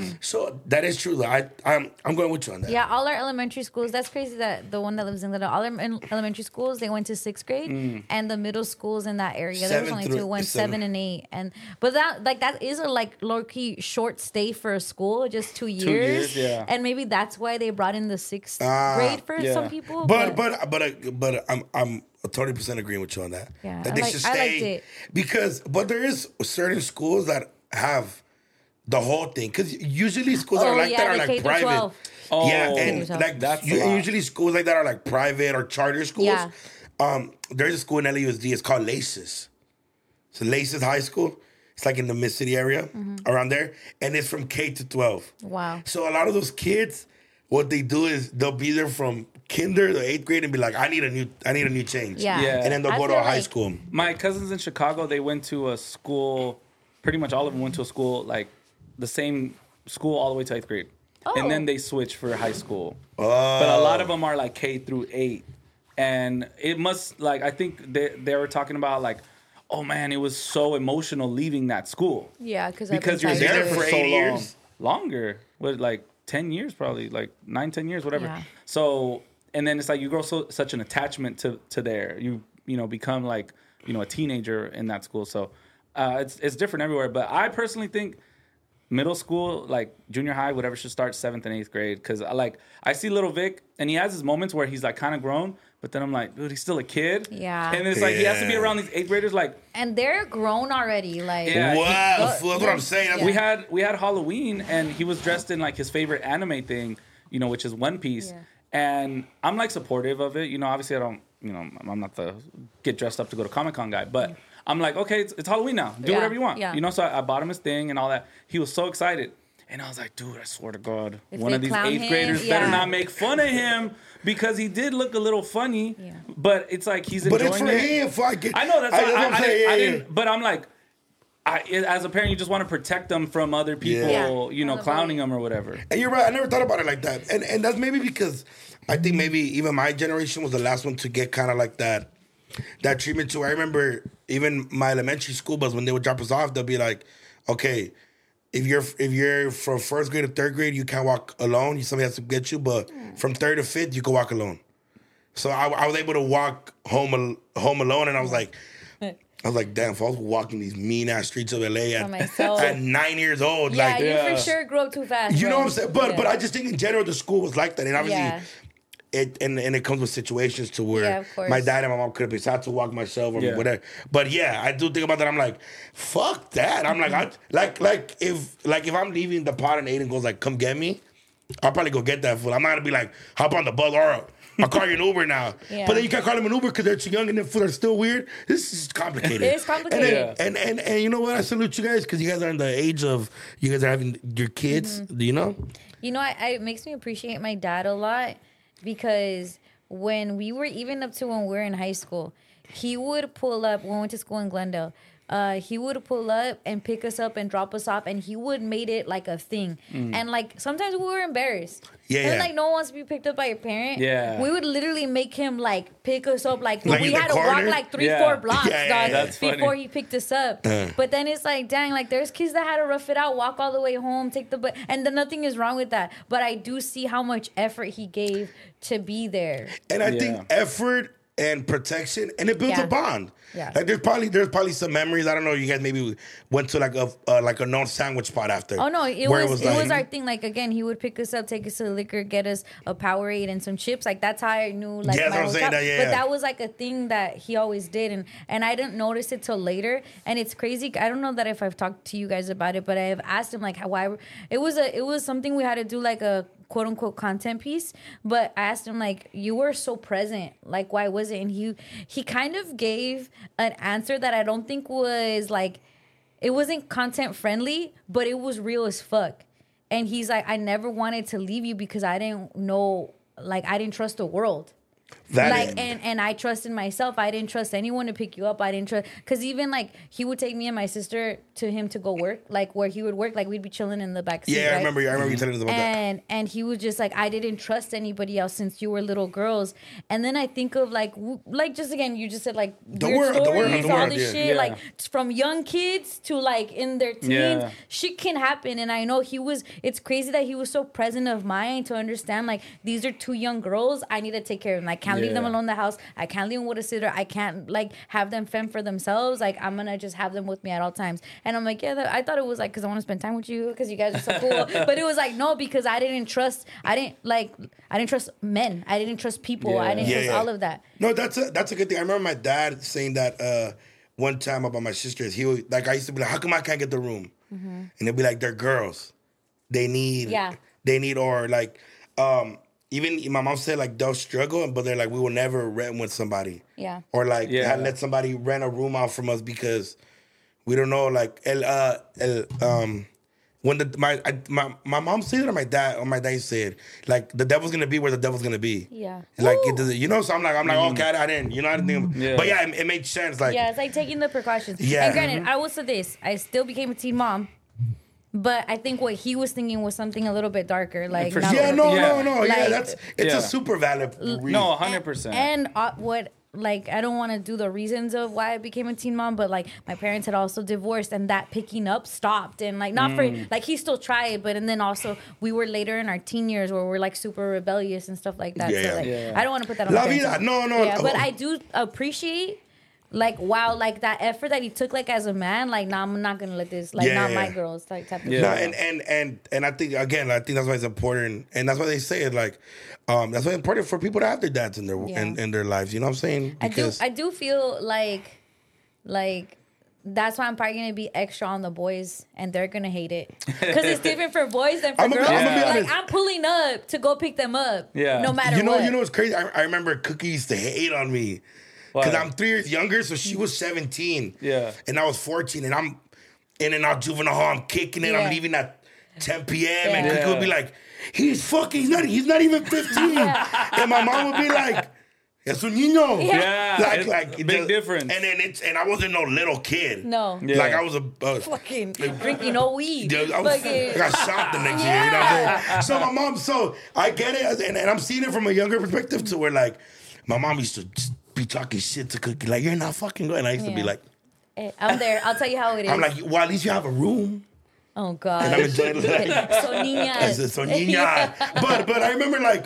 So that is true. Though. I, I'm, I'm going with you on that. Mm-hmm. Yeah, all our elementary schools. That's crazy that the one that lives in Little, all our in- elementary schools, they went to sixth grade, and the middle schools in that area, there was Seven only through- two, went seven. seven and eight, and but that like that is a like low key short stay for a school, just two years, years, yeah. and maybe that's why they brought in the sixth Ah, grade for yeah. some people. But but but uh, but I'm I'm twenty percent agreeing with you on that. Yeah, that I they like- should I liked stay it. because but there is certain schools that have the whole thing because usually schools that Oh, are like yeah, that are the like K through private. twelve. Oh, yeah, and K like that's u- a lot. usually schools like that are like private or charter schools. Yeah. Um, there's a school in L A U S D. It's called Laces. So Laces High School. It's like in the Mid City area Mm-hmm. around there, and it's from K to twelve. Wow. So a lot of those kids, what they do is they'll be there from kinder to eighth grade and be like, I need a new, I need a new change. Yeah. Yeah. And then they'll I go to feel a high like- school. My cousins in Chicago, they went to a school. Pretty much all of them went to a school like the same school all the way to eighth grade, Oh. and then they switched for high school. But a lot of them are like K through eight, and it must like I think they they were talking about like, oh man, it was so emotional leaving that school Yeah, because because you're been there tired for of it. so eight long, years? longer with like ten years probably like nine ten years whatever. Yeah. So and then it's like you grow so such an attachment to to there you you know become like you know a teenager in that school. So uh, it's it's different everywhere. But I personally think middle school, like junior high, whatever, should start seventh and eighth grade. Because I like I see little Vic, and he has his moments where he's like kind of grown, but then I'm like, dude, he's still a kid. Yeah. And it's like he has to be Yeah. around these eighth graders. Like and they're grown already. Like Yeah. Wow, he- that's what I'm saying. That's Yeah. we had we had Halloween, and he was dressed in like his favorite anime thing, you know, which is One Piece. Yeah. And I'm like supportive of it. You know, obviously I don't, you know, I'm not the get dressed up to go to Comic Con guy, but I'm like, okay, it's, it's Halloween now. Do Yeah, whatever you want. yeah. You know, so I, I bought him his thing and all that. He was so excited. And I was like, dude, I swear to God, If one they of these clown eighth him, graders yeah. better not make fun of him because he did look a little funny. Yeah. But it's like he's But enjoying it's for it. him. Fuck it. I know that's, I, why that's I, what I'm I, saying. didn't, I yeah, yeah. didn't, but I'm like, I, as a parent, you just want to protect them from other people, Yeah. you know, From the clowning bullying. them or whatever. And you're right. I never thought about it like that. And and that's maybe because I think maybe even my generation was the last one to get kind of like that that treatment too. I remember even my elementary school bus when they would drop us off, they'll be like, okay, if you're if you're from first grade to third grade, you can't walk alone. You somebody has to get you, but from third to fifth, you can walk alone. So I, I was able to walk home al- home alone, and I was like. I was like, damn, if I was walking these mean ass streets of L A By at, myself. at nine years old, Yeah, like you Yeah. for sure grew up too fast. you know bro. what I'm saying? But Yeah. but I just think in general the school was like that, and obviously Yeah. it and, and it comes with situations to where Yeah, of course. my dad and my mom could have decided to walk myself or Yeah. whatever. But yeah, I do think about that. I'm like, fuck that. I'm like, I, like like if like if I'm leaving the pod and Aiden goes like, come get me. I'll probably go get that fool. I'm not gonna be like, hop on the bus or I'll call you an Uber now. Yeah. But then you can't call them an Uber because they're too young and they're still weird. This is complicated. It is complicated. And, then, and, and and you know what? I salute you guys because you guys are in the age of you guys are having your kids. Mm-hmm. Do you know? You know, I, I, it makes me appreciate my dad a lot because when we were, even up to when we were in high school, he would pull up, when we went to school in Glendale, uh, he would pull up and pick us up and drop us off, and he would made it like a thing. Mm. And like sometimes we were embarrassed. Yeah, and yeah. like no one wants to be picked up by your parent. Yeah. We would literally make him like pick us up, like, Like we in the had to corner? walk like three, Yeah. four blocks, Yeah, yeah, dog, yeah. That's funny. before he picked us up. Uh. But then it's like, dang, like there's kids that had to rough it out, walk all the way home, take the bus, and then nothing is wrong with that. But I do see how much effort he gave to be there. And I Yeah. think effort and protection, and it builds Yeah. a bond. Yeah. Like there's probably there's probably some memories. I don't know. You guys maybe went to like a uh, like a known sandwich spot after. Oh no, it where was it was, like- our thing. Like again, he would pick us up, take us to the liquor, get us a Powerade and some chips. Like that's how I knew like Yeah, that's my what I'm whole saying, job. that- yeah, But yeah. that was like a thing that he always did, and and I didn't notice it till later. And it's crazy. I don't know that if I've talked to you guys about it, but I have asked him like how why it was a it was something we had to do like a quote unquote content piece. But I asked him like, you were so present, like why was it? And he he kind of gave an answer that I don't think was like, it wasn't content friendly, but it was real as fuck. And he's like, I never wanted to leave you because I didn't know, like I didn't trust the world. That like is- and and I trusted myself. I didn't trust anyone to pick you up. I didn't trust, because even like he would take me and my sister to him to go work, like where he would work, like we'd be chilling in the back seat. Yeah, I right? remember. I remember you telling us about that. and and he was just like, I didn't trust anybody else since you were little girls. And then I think of like w- like just again, you just said like The weird world, the stories, world, the all world, this yeah. shit, Yeah. like from young kids to like in their teens, Yeah. shit can happen. And I know he was. It's crazy that he was so present of mind to understand like these are two young girls. I need to take care of them. I can't leave them Yeah. alone in the house. I can't leave them with a sitter. I can't like have them fend for themselves. Like I'm gonna just have them with me at all times. And I'm like, yeah, that, I thought it was like because I want to spend time with you because you guys are so cool. But it was like no, because I didn't trust. I didn't like. I didn't trust men. I didn't trust people. I Yeah. didn't Yeah, trust yeah. all of that. No, that's a that's a good thing. I remember my dad saying that uh, one time about my sisters. He would, like I used to be like, how come I can't get the room? And they'd be like, they're girls. They need Yeah. They need or like um, even my mom said like they'll struggle, but they're like we will never rent with somebody. Yeah. Or like Yeah. ha- let somebody rent a room out from us because we don't know like el uh el um. When the my I, my my mom said it or my dad or my dad said like the devil's gonna be where the devil's gonna be. Yeah. Like Ooh. it doesn't, you know. So I'm like, I'm like, okay, I, I didn't, you know, I didn't think. Yeah. But yeah, it, it made sense. Like, Yeah, it's like taking the precautions. Yeah. And granted, I will say this: I still became a teen mom, but I think what he was thinking was something a little bit darker. Like, For not yeah, sure. no, Yeah. no, no, yeah, Like- that's it's Yeah. a super valid reason. No, one hundred percent. And uh, what, like, I don't want to do the reasons of why I became a teen mom, but like, my parents had also divorced, and that picking up stopped. And like, not for like he still tried, but and then also we were later in our teen years where we're like super rebellious and stuff like that. Yeah. So like, Yeah. I don't want to put that on La my vida, parents. no, no, Yeah, but oh. I do appreciate. Like wow, like that effort that he took, like as a man, like nah, I'm not gonna let this, like Yeah, not my yeah. girls, like type of Yeah. No, thing. and and and and I think again, I think that's why it's important, and that's why they say it. Like, um, that's why it's important for people to have their dads in their Yeah. in, in their lives. You know what I'm saying? I do, I do feel like, like that's why I'm probably gonna be extra on the boys, and they're gonna hate it because it's different for boys than for I'm gonna girls. be- I'm gonna be Like honest. I'm pulling up to go pick them up, Yeah. no matter you know, what. you know what's crazy? I, I remember Cookie used to hate on me because Why? I'm three years younger, so she was seventeen, Yeah. and I was fourteen, and I'm in and out juvenile hall. I'm kicking it. Yeah. I'm leaving at ten p.m. and Yeah. Cookie would be like, "He's fucking. He's not. He's not even fifteen." And my mom would be like, "Es un niño." Yeah, like it's like a big difference. And then it's and I wasn't no little kid. No. Yeah. Like I was a. Uh, Fucking drinking no weed. Dude, I, was, Fucking- I got shot the next year, you know what I'm saying? So my mom, so I get it, and, and I'm seeing it from a younger perspective to where like my mom used to just be talking shit to Cookie, like you're not fucking good, and I used to be Yeah. like, Eh, I'm there. I'll tell you how it is. I'm like, well, at least you have a room, oh god. and I'm enjoying it. Like, so niñas. I said, so niña. But but I remember like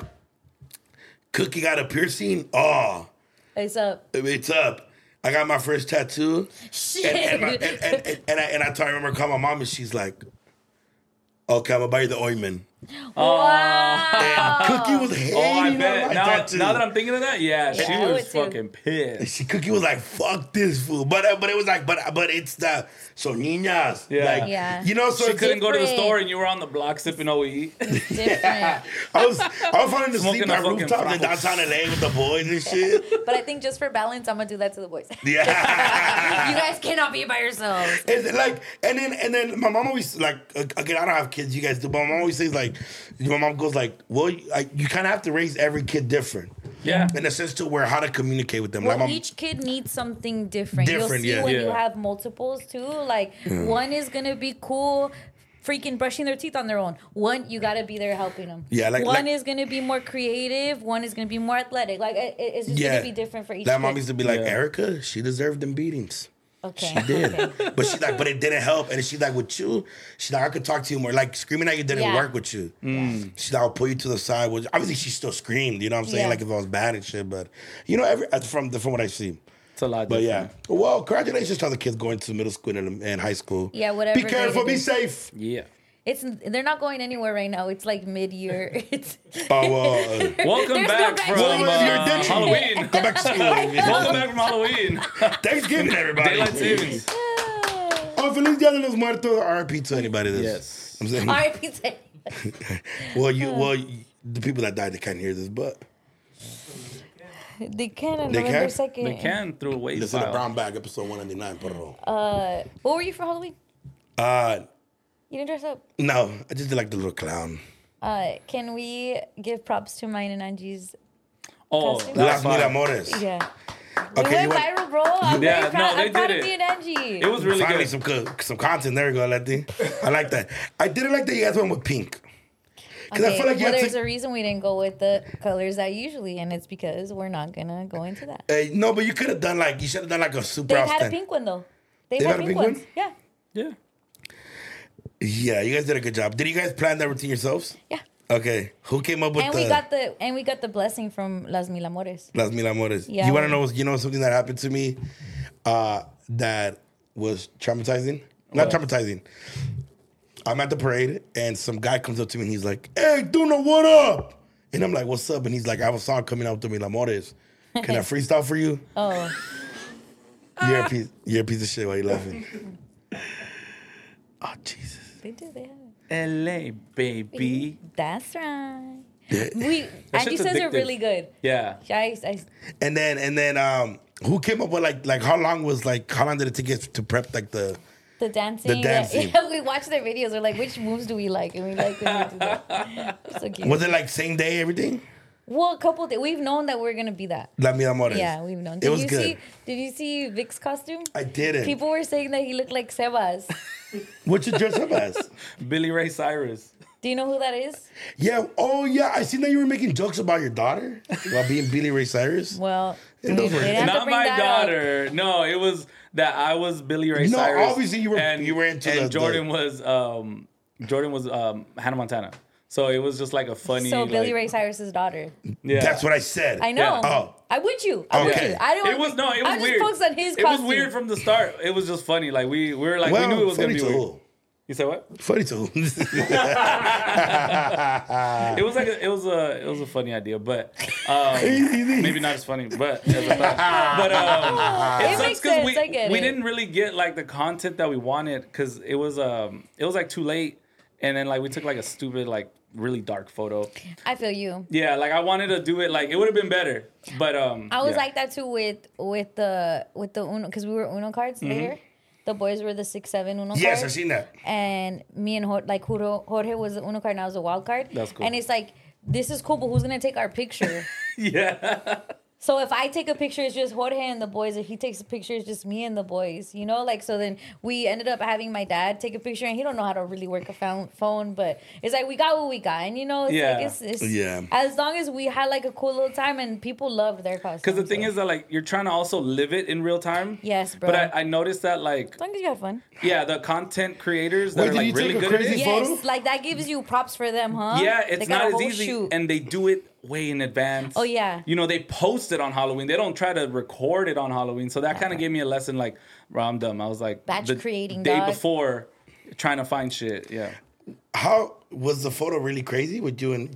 Cookie got a piercing. Oh, It's up. it's up. I got my first tattoo. Shit. And, and, my, and, and, and, and I and I, told, I remember calling my mom and she's like, okay, I'm gonna buy you the ointment. Wow. And Cookie was hating Oh, I on bet. like Now, that too. now that I'm thinking of that, yeah, Yeah, she I was would too. fucking pissed. She Cookie was like, "Fuck this fool," but uh, but it was like, but but it's the so niñas, Yeah. like, Yeah. you know, so She it's, couldn't go to the different. store and you were on the block sipping O E. Different. I was I was falling to Smoking sleep a at fucking rooftops in Franco. downtown L A with the boys and shit. But I think just for balance, I'm gonna do that to the boys. Yeah. You guys cannot be by yourselves. It's like, and then and then my mom always like, again, I don't have kids, you guys do, but my mom always says like, my mom goes like, well, you, like, you kind of have to raise every kid different. Yeah. In a sense to where how to communicate with them. Well, like, my, each kid needs something different. Different, You'll see yeah. when Yeah. you have multiples too. Like one is gonna be cool, freaking brushing their teeth on their own. One, you gotta be there helping them. Yeah, like- one like- is gonna be more creative. One is gonna be more athletic. Like it, it's just yeah. gonna be different for each. That mom kid. used to be like, Yeah. Erica, she deserved them beatings. Okay. She did. Okay. But she like, but it didn't help. And she's like, with you, she's like, I could talk to you more. Like screaming at you didn't Yeah. work with you. She's like, I'll pull you to the side. Which obviously she still screamed, you know what I'm saying? Yeah. Like if I was bad and shit. But you know, every uh, from the from what I see. It's a lot But different. yeah. Well, congratulations to all the kids going to middle school and, and high school. Yeah, whatever Be careful, grade it be is. safe. Yeah. It's they're not going anywhere right now. It's like mid year. It's Oh well. Uh, Welcome There's no back back from to well, it. you're uh, ditching. Halloween. Go back to school. Welcome back from Halloween. Thanksgiving, everybody. Daylight savings. Oh, Feliz Dia de los Muertos. R I P to anybody that's. Yes. I'm saying. all right. Pizza. Well, you, well, you, the people that died, they can't hear this, but They can on They November can? second. They can through a wave this is the file. Brown Bag episode one ninety-nine, perro. Uh, what were you for Halloween? Uh, You didn't dress up. no, I just did like the little clown. Uh, can we give props to mine and Angie's? Oh, Costume? that's Las Mil fine. Amores. Yeah. Okay, we you went want viral, bro. I'm Yeah, very proud. no, they I'm proud did of it. you and Angie. It was really finally good. some good, some content. There we go, Letty. I like that. I didn't like that you guys went with pink. Because Okay, I feel like you well, had there's to. a reason we didn't go with the colors that usually, and it's because we're not gonna go into that. Uh, no, but you could have done like you should have done like a super They've had a outstanding. pink one though. They've They had, had a pink, pink ones. one? Yeah, Yeah. Yeah, you guys did a good job. Did you guys plan that routine yourselves? yeah. Okay, who came up with And the we got the and we got the blessing from Las Mil Amores. Las Mil Amores? Yeah. You want to know? You know something that happened to me uh, that was traumatizing. Not What? traumatizing. I'm at the parade and some guy comes up to me and he's like, "Hey, Duna, what up?" And I'm like, "What's up?" And he's like, "I have a song coming out to Mil Amores. Can I freestyle for you?" Oh, You're a piece. You're a piece of shit. Why you laughing? Oh Jesus. they did. They had it. L A, baby. That's right. Yeah. We Angie shit's says they're addictive. really good. Yeah. I, I, And then and then um, who came up with like like how long was like how long did it take us to prep like the the dancing. dancing. Yeah, we watch their videos. We're like, which moves do we like? And we like when we do that. It's so cute. was it like same day everything? Well, a couple. Th- we've known that we're gonna be that. La Mil Amores. Yeah, we've known. It Did was you good. see? Did you see Vic's costume? I didn't. People were saying that he looked like Sebas. What you dress up as? Billy Ray Cyrus. Do you know who that is? Yeah. Oh yeah. I seen that you were making jokes about your daughter while being Billy Ray Cyrus. Well, they, those were- they didn't have to Not bring my that up. daughter. No, it was that I was Billy Ray No, Cyrus. obviously you were- and, you were into and the- Jordan the- was um Jordan was um Hannah Montana. So it was just like a funny. So Billy like- Ray Cyrus's daughter. Yeah. That's what I said. I know. Yeah. Oh. I'm with you. I'm Okay. with you. I don't. It was no, it was I weird. just focused on his it costume. was weird from the start. It was just funny. Like we, we were like Well, we knew it was gonna funny be to weird. who? You said what? Funny to who? It was like a, it was a it was a funny idea, but um, maybe not as funny. But as a thought. but um, it, It sucks makes 'cause sense, we I get we it. didn't really get like the content that we wanted because it was um it was like too late, and then like we took like a stupid like really dark photo. I feel you. Yeah, like I wanted to do it like it would have been better, but um I was yeah. like that too with with the with the Uno because we were Uno cards Mm-hmm. later. The boys were the six seven Uno Yes, I cards. seen that. And me and Jorge, like Jorge, Jorge was the Uno card and I was the wild card. That's cool. And it's like, this is cool, but who's gonna take our picture? yeah. So if I take a picture, it's just Jorge and the boys. If he takes a picture, it's just me and the boys. You know, like so. Then we ended up having my dad take a picture, and he don't know how to really work a phone, phone but it's like we got what we got, and you know, it's Yeah. like it's, it's Yeah. As long as we had like a cool little time, and people loved their costumes. Because the thing so. is that like you're trying to also live it in real time. Yes, bro. But I, I noticed that like as long as you had fun. yeah, the content creators that Wait, are did like you really take a good at crazy it. photo? Yes, like that gives you props for them, huh? Yeah, They it's got not a as whole easy, shoot. and they do it way in advance. Oh, yeah. You know, they post it on Halloween. They don't try to record it on Halloween. So that kind of gave me a lesson. Like, bro, I'm dumb. I was like, Batch the creating, day dog. before, trying to find shit. Yeah, How was the photo really crazy with you and Jordan?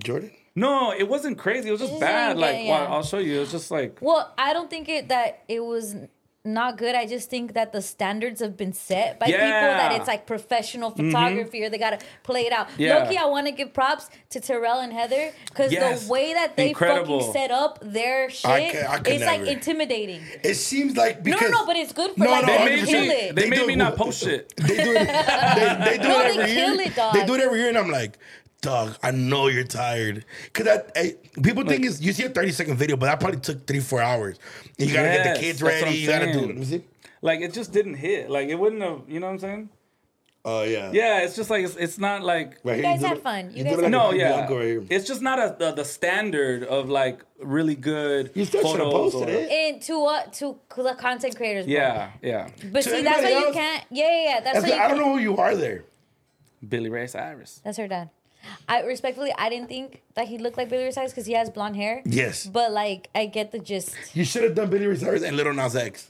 No, it wasn't crazy. It was just Just bad. like, Like, yeah, well, yeah. I'll show you. It was just like, Well, I don't think it that it was not good. I just think that the standards have been set by Yeah. people that it's like professional photography or they gotta play it out. Yeah. Loki, I want to give props to Terrell and Heather because Yes. the way that they Incredible. fucking set up their shit ca- I could is like never. intimidating. It seems like No, because no, no, but it's good for No, like no, they they made one me, hundred kill percent. it. they They made do- me not post shit. they do it. They, they do No, it they every kill year. it, dog. They do it every year, and I'm like, dog, I know you're tired. Cause that I, people think is you see a thirty second video, but that probably took three four hours. And you gotta get Yes, the kids that's what ready. I'm You gotta do. saying. Let me see. Like, it just didn't hit. Like, it wouldn't have, you know what I'm saying? Oh yeah. Yeah, it's just like, it's, it's not like, Right You here, guys do had it- fun. You do guys it like had a no, creepy yeah. uncle right here. It's just not a, the, the standard of like really good You still should have photos. posted or- it. And to what to the content creators. bro. Yeah, yeah. But To see, that's why anybody you else? can't. Yeah, yeah, yeah. That's That's why like, you I don't can't- know who you are there. Billy Ray Cyrus. That's her dad. I respectfully, I didn't think that he looked like Billy Ray Cyrus because he has blonde hair. Yes. But like, I get the gist. You should have done Billy Ray Cyrus and Little Nas X.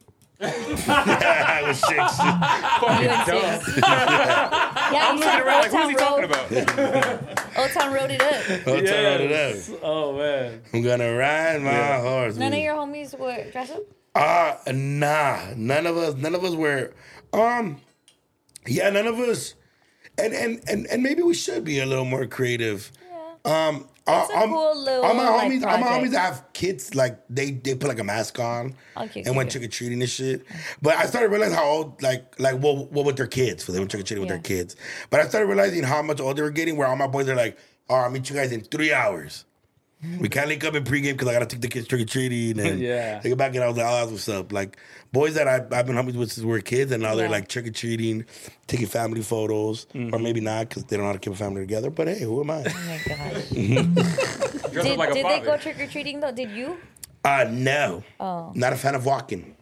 I was six. You and six. Yeah, I'm you looking said around like, Old who's he Town talking Road. about? Old Town Road it up. I'll tell it Yes. up. Oh man. I'm gonna ride my horse. None of with- your homies were dressed up. Uh nah. None of us. None of us were. Um. Yeah, none of us. And and and and maybe we should be a little more creative. Um. It's a um, cool little, all my like, homies, all my project. homies that have kids, like they they put like a mask on Okay, and went okay. trick or treating and shit. But I started realizing how old, like like what what with their kids, so they went trick or treating with Yeah. their kids. But I started realizing how much older they were getting. Where all my boys are like, "Oh, I'll meet you guys in three hours. We can't link up in pregame because I gotta take the kids trick or treating and Yeah. they get back and I was like, oh, that's what's up. Like boys that I, I've been homies with since we were kids, and now they're Yeah. like trick or treating, taking family photos, or maybe not because they don't know how to keep a family together. But hey, who am I? Oh my gosh. Dress did up like a did they father. go trick or treating though? Did you? Uh no, Oh. not a fan of walking.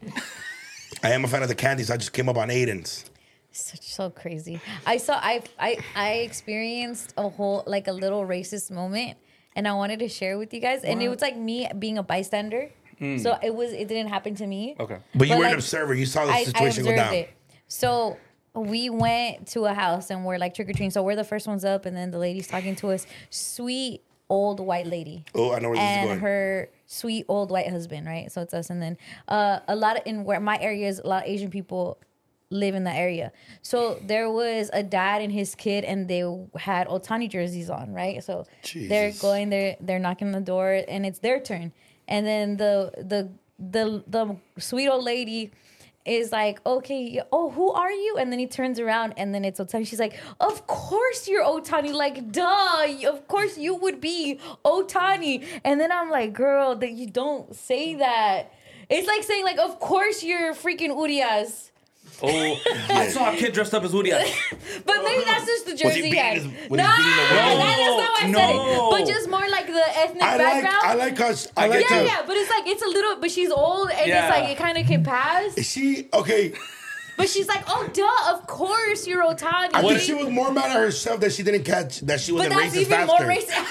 I am a fan of the candy, so I just came up on Aiden's. Such so crazy. I saw. I I I experienced a whole like a little racist moment, and I wanted to share with you guys. And it was like me being a bystander. So it was. It didn't happen to me. Okay. But you But, were an like, observer. You saw the I, I situation go observed down. it. So we went to a house and we're like trick or treating. So we're the first ones up, and then the lady's talking to us. Sweet old white lady. Oh, I know where this is And going. her sweet old white husband, right? So it's us, and then uh, a lot of in where my area is, a lot of Asian people live in that area. So there was a dad and his kid, and they had Otani jerseys on, right? So they're Jesus. going there, they're knocking on the door, and it's their turn. And then the the the the sweet old lady is like, okay, oh, who are you? And then he turns around, and then it's Otani. She's like, of course you're Otani. Like, duh, of course you would be Otani. And then I'm like, girl, that you don't say that. It's like saying, like, of course you're freaking Urias. Oh, I saw a kid dressed up as Woody. But maybe that's just the Was he jersey he beating had. his- was he Nah, beating the that- woman? that's not why I said No. it. But just more like the ethnic I like, background. I like how sh- I like yeah, how yeah, but it's like it's a little, but she's old and Yeah. it's like it kind of can pass. she okay. But she's like, oh, duh, of course you're Otani. I think she was more mad at herself that she didn't catch that she but wasn't that's racist even faster. more racist.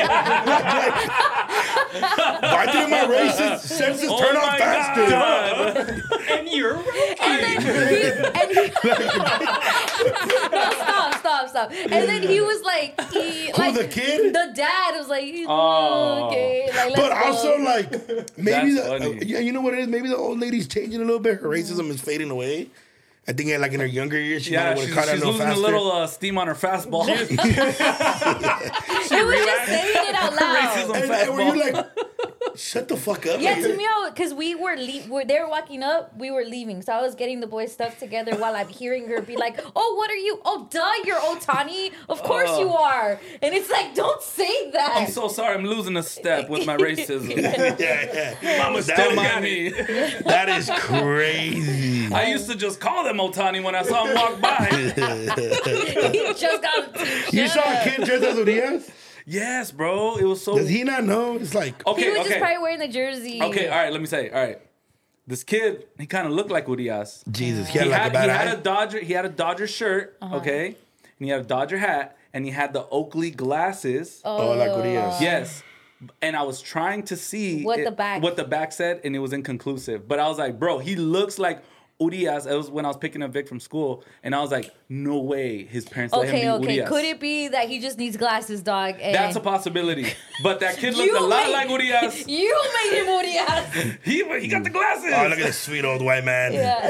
Why didn't my racist senses turn Oh on my faster? God. And you're right. And then he, and he no, stop, stop, stop. And then he was like, he, Who, like the kid? The dad was like, Oh. okay, like, let's But go. also, like, maybe That's the funny. uh, yeah, you know what it is. Maybe the old lady's changing a little bit. Her racism is fading away. I think, like in her younger years, she Yeah, might she's, have caught she's on a little losing faster. a little uh, steam on her fastball. It was just saying it out loud. Racism and, and were fastball. you like, shut the fuck up? Yeah, Like, to me, because we were le- were they were walking up, we were leaving. So I was getting the boys' stuff together while I'm hearing her be like, "Oh, what are you? Oh, duh, you're Otani. Of course you are." And it's like, don't say that. I'm so sorry. I'm losing a step with my racism. yeah, yeah. Mama That still is- mind me. That is crazy. I used to just call them Otani when I saw him walk by. He just got. You saw a kid dressed as Urias? Yes, bro. It was so. Does he not know? It's like, Okay, He was okay. just probably wearing the jersey. Okay, all right. Let me say. All right. This kid, he kind of looked like Urias. Jesus, he He had like had, a bad he eye. had a Dodger. He had a Dodger shirt. Uh-huh. Okay, and he had a Dodger hat, and he had the Oakley glasses. oh, like Urias. Yes. And I was trying to see What it- the back- what the back said, and it was inconclusive. But I was like, bro, he looks like Urias. It was when I was picking up Vic from school, and I was like, no way, his parents let Okay, him be okay. Urias. Could it be that he just needs glasses, dog? And That's a possibility. But that kid looked You a lot made- like Urias. You made him Urias. He he got the glasses. Oh, look at this sweet old white man. Yeah.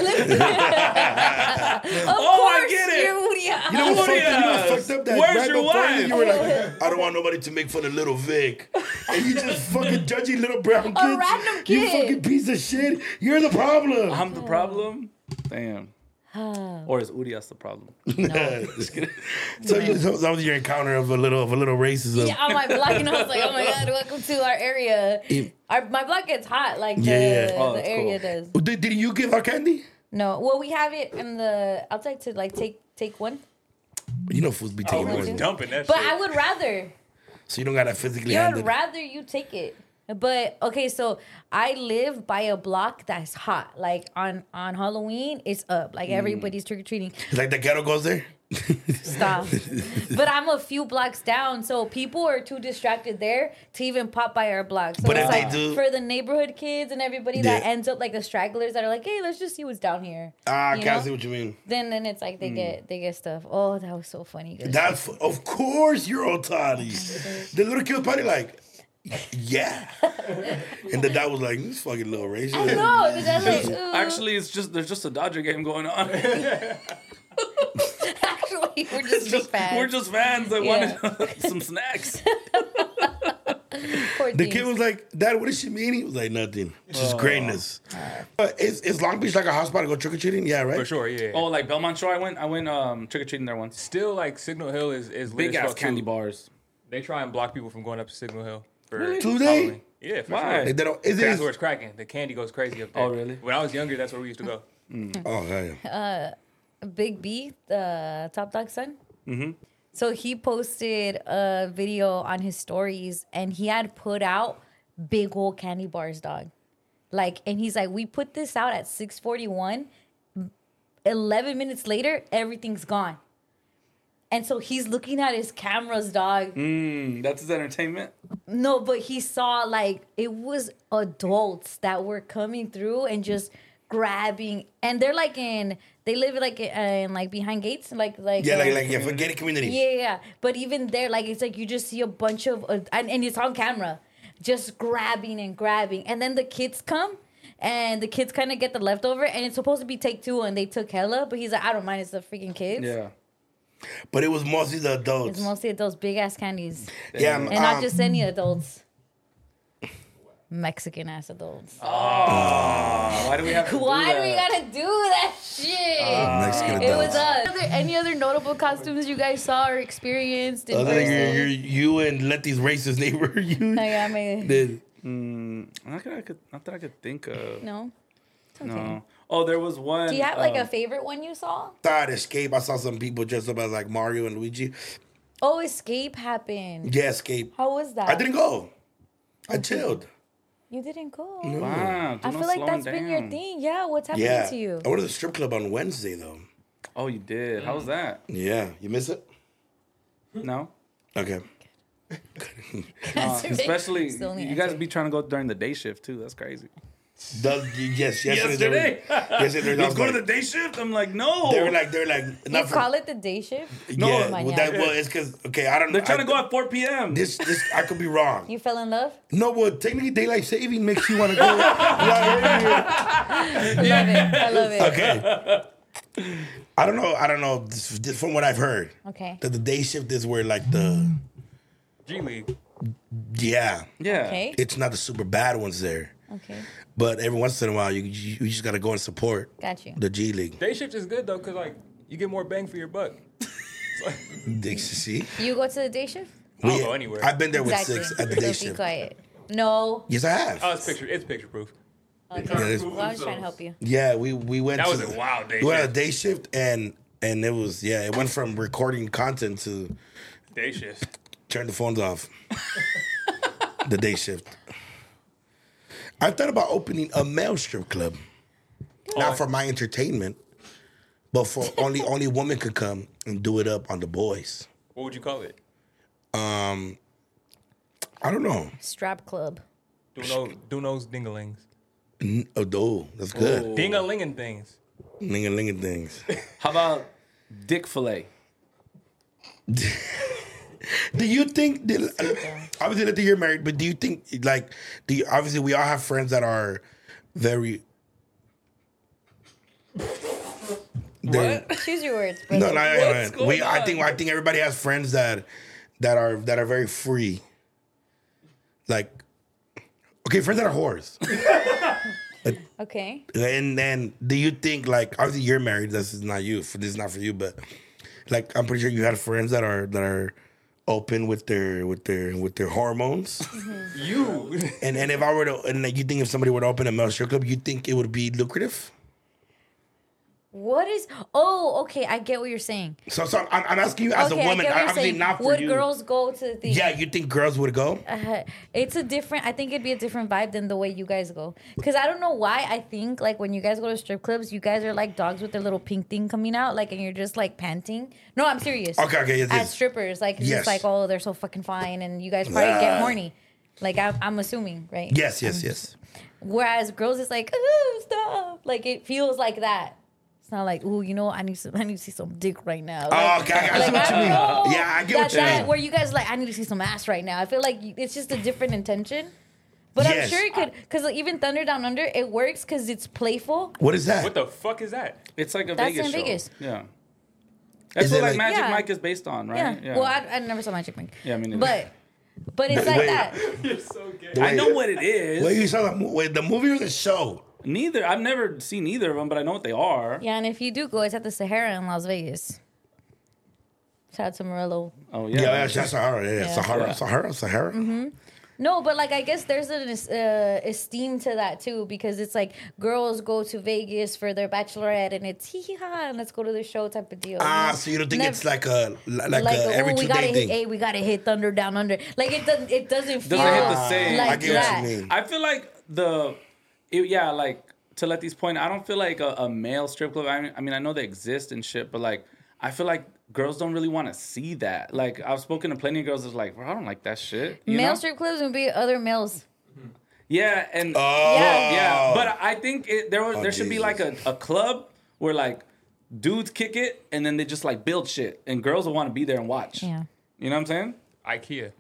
Of Oh, I course, get it. you're Urias. You know what fucked up? You know what Urias. fucked up? That Where's right your before wife? you, you were like, I don't want nobody to make fun of little Vic. And you just fucking judging little brown kids. random You kid. fucking piece of shit. You're the problem. I'm the problem? Damn. Or is Urias the problem? Just kidding. So, you, so that was your encounter of a little of a little racism. Yeah, on my block, and I was like, oh my God, welcome to our area. Our, my block gets hot, like the, Yeah, yeah. Oh, the that's area cool. does. Did, did you give her candy? No, well, we have it in the outside to like take take one. You know fools be Oh, taking we more. was than- dumping that But shit. I would rather. So you don't gotta physically I hand would it. rather you take it. But okay, so I live by a block that's hot. Like on on Halloween, it's up. Like everybody's trick or treating. Like the ghetto goes there. Stop. But I'm a few blocks down, so people are too distracted there to even pop by our block. So But it's if they like do- for the neighborhood kids and everybody that Yeah. ends up like the stragglers that are like, hey, let's just see what's down here. Ah, I You can't know? see what you mean. Then then it's like they get they get stuff. Oh, that was so funny. guys. That's of course you're Otani. The little kid was probably like, yeah. And the dad was like, this fucking little racist. No, the guy's like, ooh. Actually, it's just there's just a Dodger game going on. Actually, we're just big Just- fans. we're just fans that Yeah. wanted some snacks. Poor The things. kid was like, Dad, what does she mean? He was like, nothing. It's Oh. just greatness. But is, is Long Beach like a hot spot to go trick or treating? Yeah, right? For sure, yeah. Oh, like Belmont Shore, I went I went um trick or treating there once. Still, like Signal Hill is is lit Big as ass fuck, candy too. bars. They try and block people from going up to Signal Hill. For Do they? Halloween. Yeah, for Why? sure. Like, they don't, is That's it? where it's cracking. The candy goes crazy up there. Oh, really? When I was younger, that's where we used to go. Oh, hell yeah. Big B, the Top Dog son. Mm-hmm. So he posted a video on his stories, and he had put out big old candy bars, dog. Like, and he's like, we put this out at six forty-one. eleven minutes later, everything's gone. And so he's looking at his cameras, dog. Mm, that's his entertainment. No, but he saw like it was adults that were coming through and just grabbing, and they're like in they live like in, in like behind gates, like like Yeah, like, um, like yeah, for gated community. yeah, yeah. But even there, like it's like you just see a bunch of uh, and, and it's on camera, just grabbing and grabbing, and then the kids come. And the kids kind of get the leftover, and it's supposed to be take two, and they took hella. But he's like, I don't mind, it's the freaking kids. Yeah. But it was mostly the adults. It's mostly those big ass candies, yeah, and not um, just any adults. Mexican ass adults. Why do we have to Why do do we that? gotta do that shit? Mexican it was adults. us. Are there any other notable costumes you guys saw or experienced in Other than person? you, you and let these racist neighbor you I got my did. Mm, not that I could, not that I could think of. no. It's okay. No. Oh, there was one. Do you have like um, a favorite one you saw? Thought Escape. I saw some people dressed up as like Mario and Luigi. Oh, Escape happened. Yeah, Escape. How was that? I didn't go. I chilled. You didn't go. Wow, do I no feel like slowing that's been your down. thing. Yeah, what's happening Yeah. to you? I went to the strip club on Wednesday though. Oh, you did. How was that? Yeah, you miss it? No. Okay. Uh, especially Still only you guys answer. be trying to go during the day shift too. That's crazy. The, yes, yesterday. Yesterday. They were, yesterday they Let's was go to like- the day shift. I'm like, no. They were like, they were like, You not for, call it the day shift? yeah. Mañana. Well, that, well, it's because okay, I don't know. They're trying I, to go at four p.m. This, this, I could be wrong. You fell in love? No, well, technically, daylight saving makes you want to go. right I love it. I love it. Okay. I don't know. I don't know. This, this, from what I've heard, Okay. that the day shift is where like the G League. yeah, yeah. Okay. it's not the super bad ones there, Okay. but every once in a while you you, you just gotta go and support Got you. the G League. Day shift is good though, cause like you get more bang for your buck. They- See, You go to the day shift? I'll We- go anywhere. I've been there with Exactly. six at the day So be shift. quiet. No. Yes, I have. Oh, it's picture. It's picture proof. Okay. Yeah, it's- Well, I was trying to help you. Yeah, we we went. That to was a the- wild day We went on a shift. day shift and and it was yeah, it went from recording content to Day shift. turn the phones off. The day shift. I thought about opening a male strip club, not for my entertainment, but for only only women could come and do it up on the boys. What would you call it? Um, I don't know. Strap club. Do no, do those dingalings. N- Oh, oh, that's good. Oh. Dingalinging things. Linga linga things. How about dick fillet? Do you think? Obviously, that you're married, but do you think like? Do you, obviously we all have friends that are very. What? Choose your words. No, brother. no, What's no, going we. I on? think I think everybody has friends that that are that are very free. Like, okay, friends that are whores. Okay. And then, do you think like obviously you're married? This is not you. For this is not for you, but like I'm pretty sure you had friends that are that are open with their with their with their hormones. You. And and if I were to, and like, you think if somebody were to open a male strip club, you think it would be lucrative? What is? Oh, okay. I get what you're saying. So, so I'm, I'm asking you as okay, a woman. I get what you're Obviously saying. not for Would you. girls go to the thing? Yeah, you think girls would go? Uh, it's a different. I think it'd be a different vibe than the way you guys go. Because I don't know why. I think like when you guys go to strip clubs, you guys are like dogs with their little pink thing coming out, like, and you're just like panting. No, I'm serious. Okay, okay, yes, As yes. strippers, like it's Yes. just like, oh, they're so fucking fine, and you guys probably Ah. get horny. Like I'm, I'm assuming, right? Yes, yes, yes. Whereas girls, it's like, ooh, stop. Like it feels like that. It's not like, ooh, you know, I need some, I need to see some dick right now. Oh, Like, okay, I see like, what I you mean. don't know. Yeah, I get that, what you that, mean. Where you guys like, I need to see some ass right now. I feel like you- it's just a different intention. But I'm Yes. sure it could, because like, even Thunder Down Under, it works because it's playful. What is that? What the fuck is that? It's like a That's Vegas in show. Vegas. Yeah. That's Is what it like like- Magic Yeah. Mike is based on, right? Yeah. Well, I, I never saw Magic Mike. Yeah, me neither. But, but it's like Wait. that. You're so gay. I know what it is. Wait, you saw the, mo- wait, the movie or the show? Neither. I've never seen either of them, but I know what they are. Yeah, and if you do go, it's at the Sahara in Las Vegas. Shout out to Morello. Oh Yeah, yeah. yeah, that's Sahara. Yeah, Yeah. Sahara, Yeah. Sahara, Sahara. No, but like I guess there's an uh, esteem to that too, because it's like girls go to Vegas for their bachelorette and it's hee hee ha and let's go to the show type of deal. Ah, you know? so you don't think Never- it's like a like, like a oh, every we two gotta day hit, thing? hey, we gotta hit Thunder Down Under. Like it doesn't, it doesn't feel Doesn't hit the same. like I get that. what you mean. I feel like the, it, yeah, like to let these point. I don't feel like a, a male strip club. I mean, I mean, I know they exist and shit, but like, I feel like girls don't really want to see that. Like, I've spoken to plenty of girls that's like, bro, I don't like that shit. You Male know? strip clubs would be other males. Yeah, and Oh, Yeah. yeah, but I think it, there was, Oh, there should be like a, Jesus. a club where like dudes kick it and then they just like build shit, and girls will want to be there and watch. Yeah. You know what I'm saying? IKEA.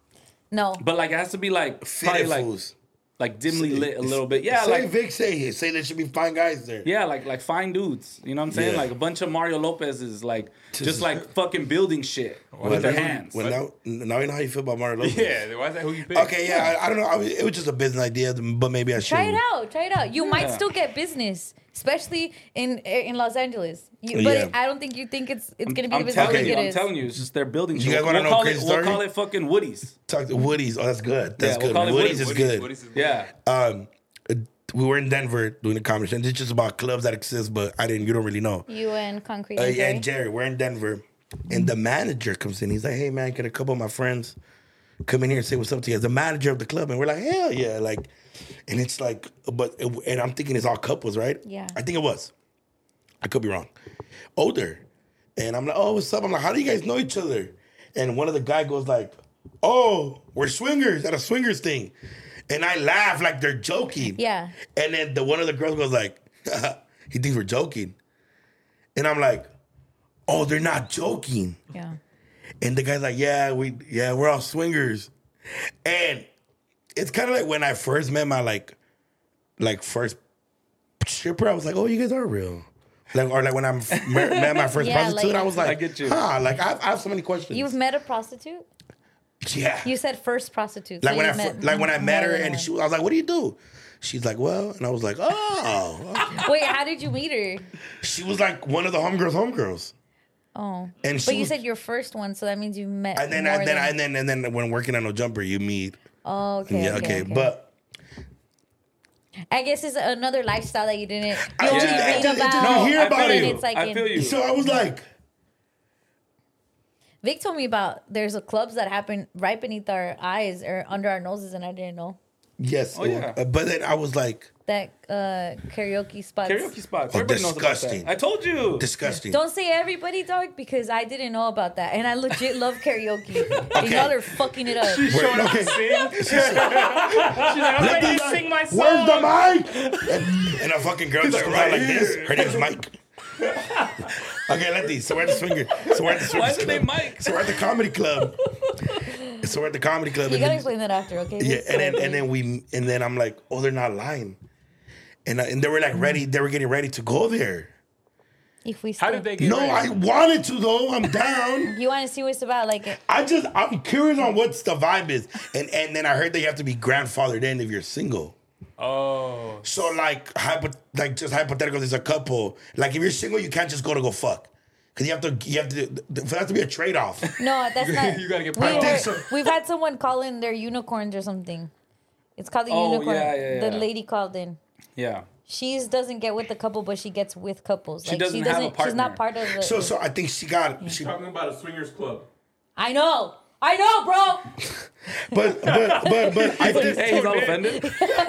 No. But like it has to be like probably Fitted like fools. like dimly lit a little bit. Yeah, say like Vic say here. Say there should be fine guys there. yeah, like like fine dudes. You know what I'm saying? Yeah. Like a bunch of Mario Lopez's, like just like fucking building shit with their hands. Well, now, now you know how you feel about Mario Lopez. Yeah, why is that who you pick? Okay, yeah, I, I don't know. I was, it was just a business idea, but maybe I should. Try it out. Try it out. You might Yeah. still get business, especially in in Los Angeles. You, but Yeah. it, I don't think you think it's it's gonna be I'm the telling business you, like it I'm is. telling you, it's just they're building You shit. guys wanna we'll know a call it, crazy we'll story? call it fucking Woody's. Talk to Woody's. Oh, that's good. That's Yeah, we'll good. call it Woody's Woody's. is good. What is it? Yeah. Um, uh, we were in Denver doing a conversation. It's just about clubs that exist, but I didn't. You don't really know. You and Concrete Uh, and yeah, Jerry. and Jerry, we're in Denver, and the manager comes in. He's like, "Hey, man, can a couple of my friends come in here and say what's up to you?" As the manager of the club, and we're like, "Hell yeah!" Like, and it's like, but and I'm thinking it's all couples, right? Yeah. I think it was. I could be wrong. Older, and I'm like, "Oh, what's up?" I'm like, "How do you guys know each other?" And one of the guy goes like, "Oh, we're swingers at a swingers thing," and I laugh like they're joking. Yeah. And then the one of the girls goes like, "He thinks we're joking," and I'm like, "Oh, they're not joking." Yeah. And the guy's like, "Yeah, we, yeah, we're all swingers," and it's kind of like when I first met my like, like first stripper. I was like, "Oh, you guys are real." Like, or like when I met my first Yeah, prostitute, like- I was like, I get you. "Huh?" Like I, I have so many questions. You've met a prostitute? yeah. You said first prostitute. like so when I you've fir- met like when I met more her than and one. she, was- I was like, "What do you do?" She's like, "Well," and I was like, "Oh." Wait, how did you meet her? She was like one of the homegirls, homegirls. Oh. And but she you was- said your first one, so that means you met And then, more and then, than... and then, and then, when working on No Jumper, you meet. Oh, okay, yeah, okay, okay, okay. but I guess it's another lifestyle that you didn't... You I only just- I read just- I about... just didn't hear I about feel it. you. It's like I in- feel you. so I was like, Vic told me about there's a clubs that happen right beneath our eyes or under our noses, and I didn't know. Yes. Oh, yeah. Uh, but then I was like, That uh, karaoke spot. Karaoke spots. Oh, Everybody knows about disgusting. that. I told you. disgusting. Don't say everybody, dog, because I didn't know about that, and I legit love karaoke. And Okay. y'all are fucking it up. Wait, okay. She's like, I'm Let ready me to sing my song. Where's the mic? And, and a fucking girl just comes out like this. Her name's Mike. Okay, let these. So we're at the swinger. So we're at the swingers Why is it club. named Mike? So we're at the comedy club. So we're at the comedy club. You and gotta then- explain that after, okay? Yeah, and then and then we and then I'm like, oh, they're not lying. And, I- and they were like ready. They were getting ready to go there. If we How still, did they get No, ready? I wanted to though. I'm down. you want to see what it's about? Like, I just I'm curious on what's the vibe is. And and then I heard that you have to be grandfathered in if you're single. Oh. So like hypo, like just hypothetical, there's a couple. Like if you're single, you can't just go to go fuck. Cause you have to you have to there has to be a trade off. no, that's not. You gotta get we primed. I were- think so. We've had someone call in their unicorns or something. It's called the Oh, unicorn. yeah, yeah, The yeah. lady called in. Yeah. She doesn't get with the couple, but she gets with couples. She Like doesn't she have a doesn't. She's not part partner. of the. So so I think she got she Talking about a swingers club. I know. I know, bro. but but but but I think Hey, he's all offended.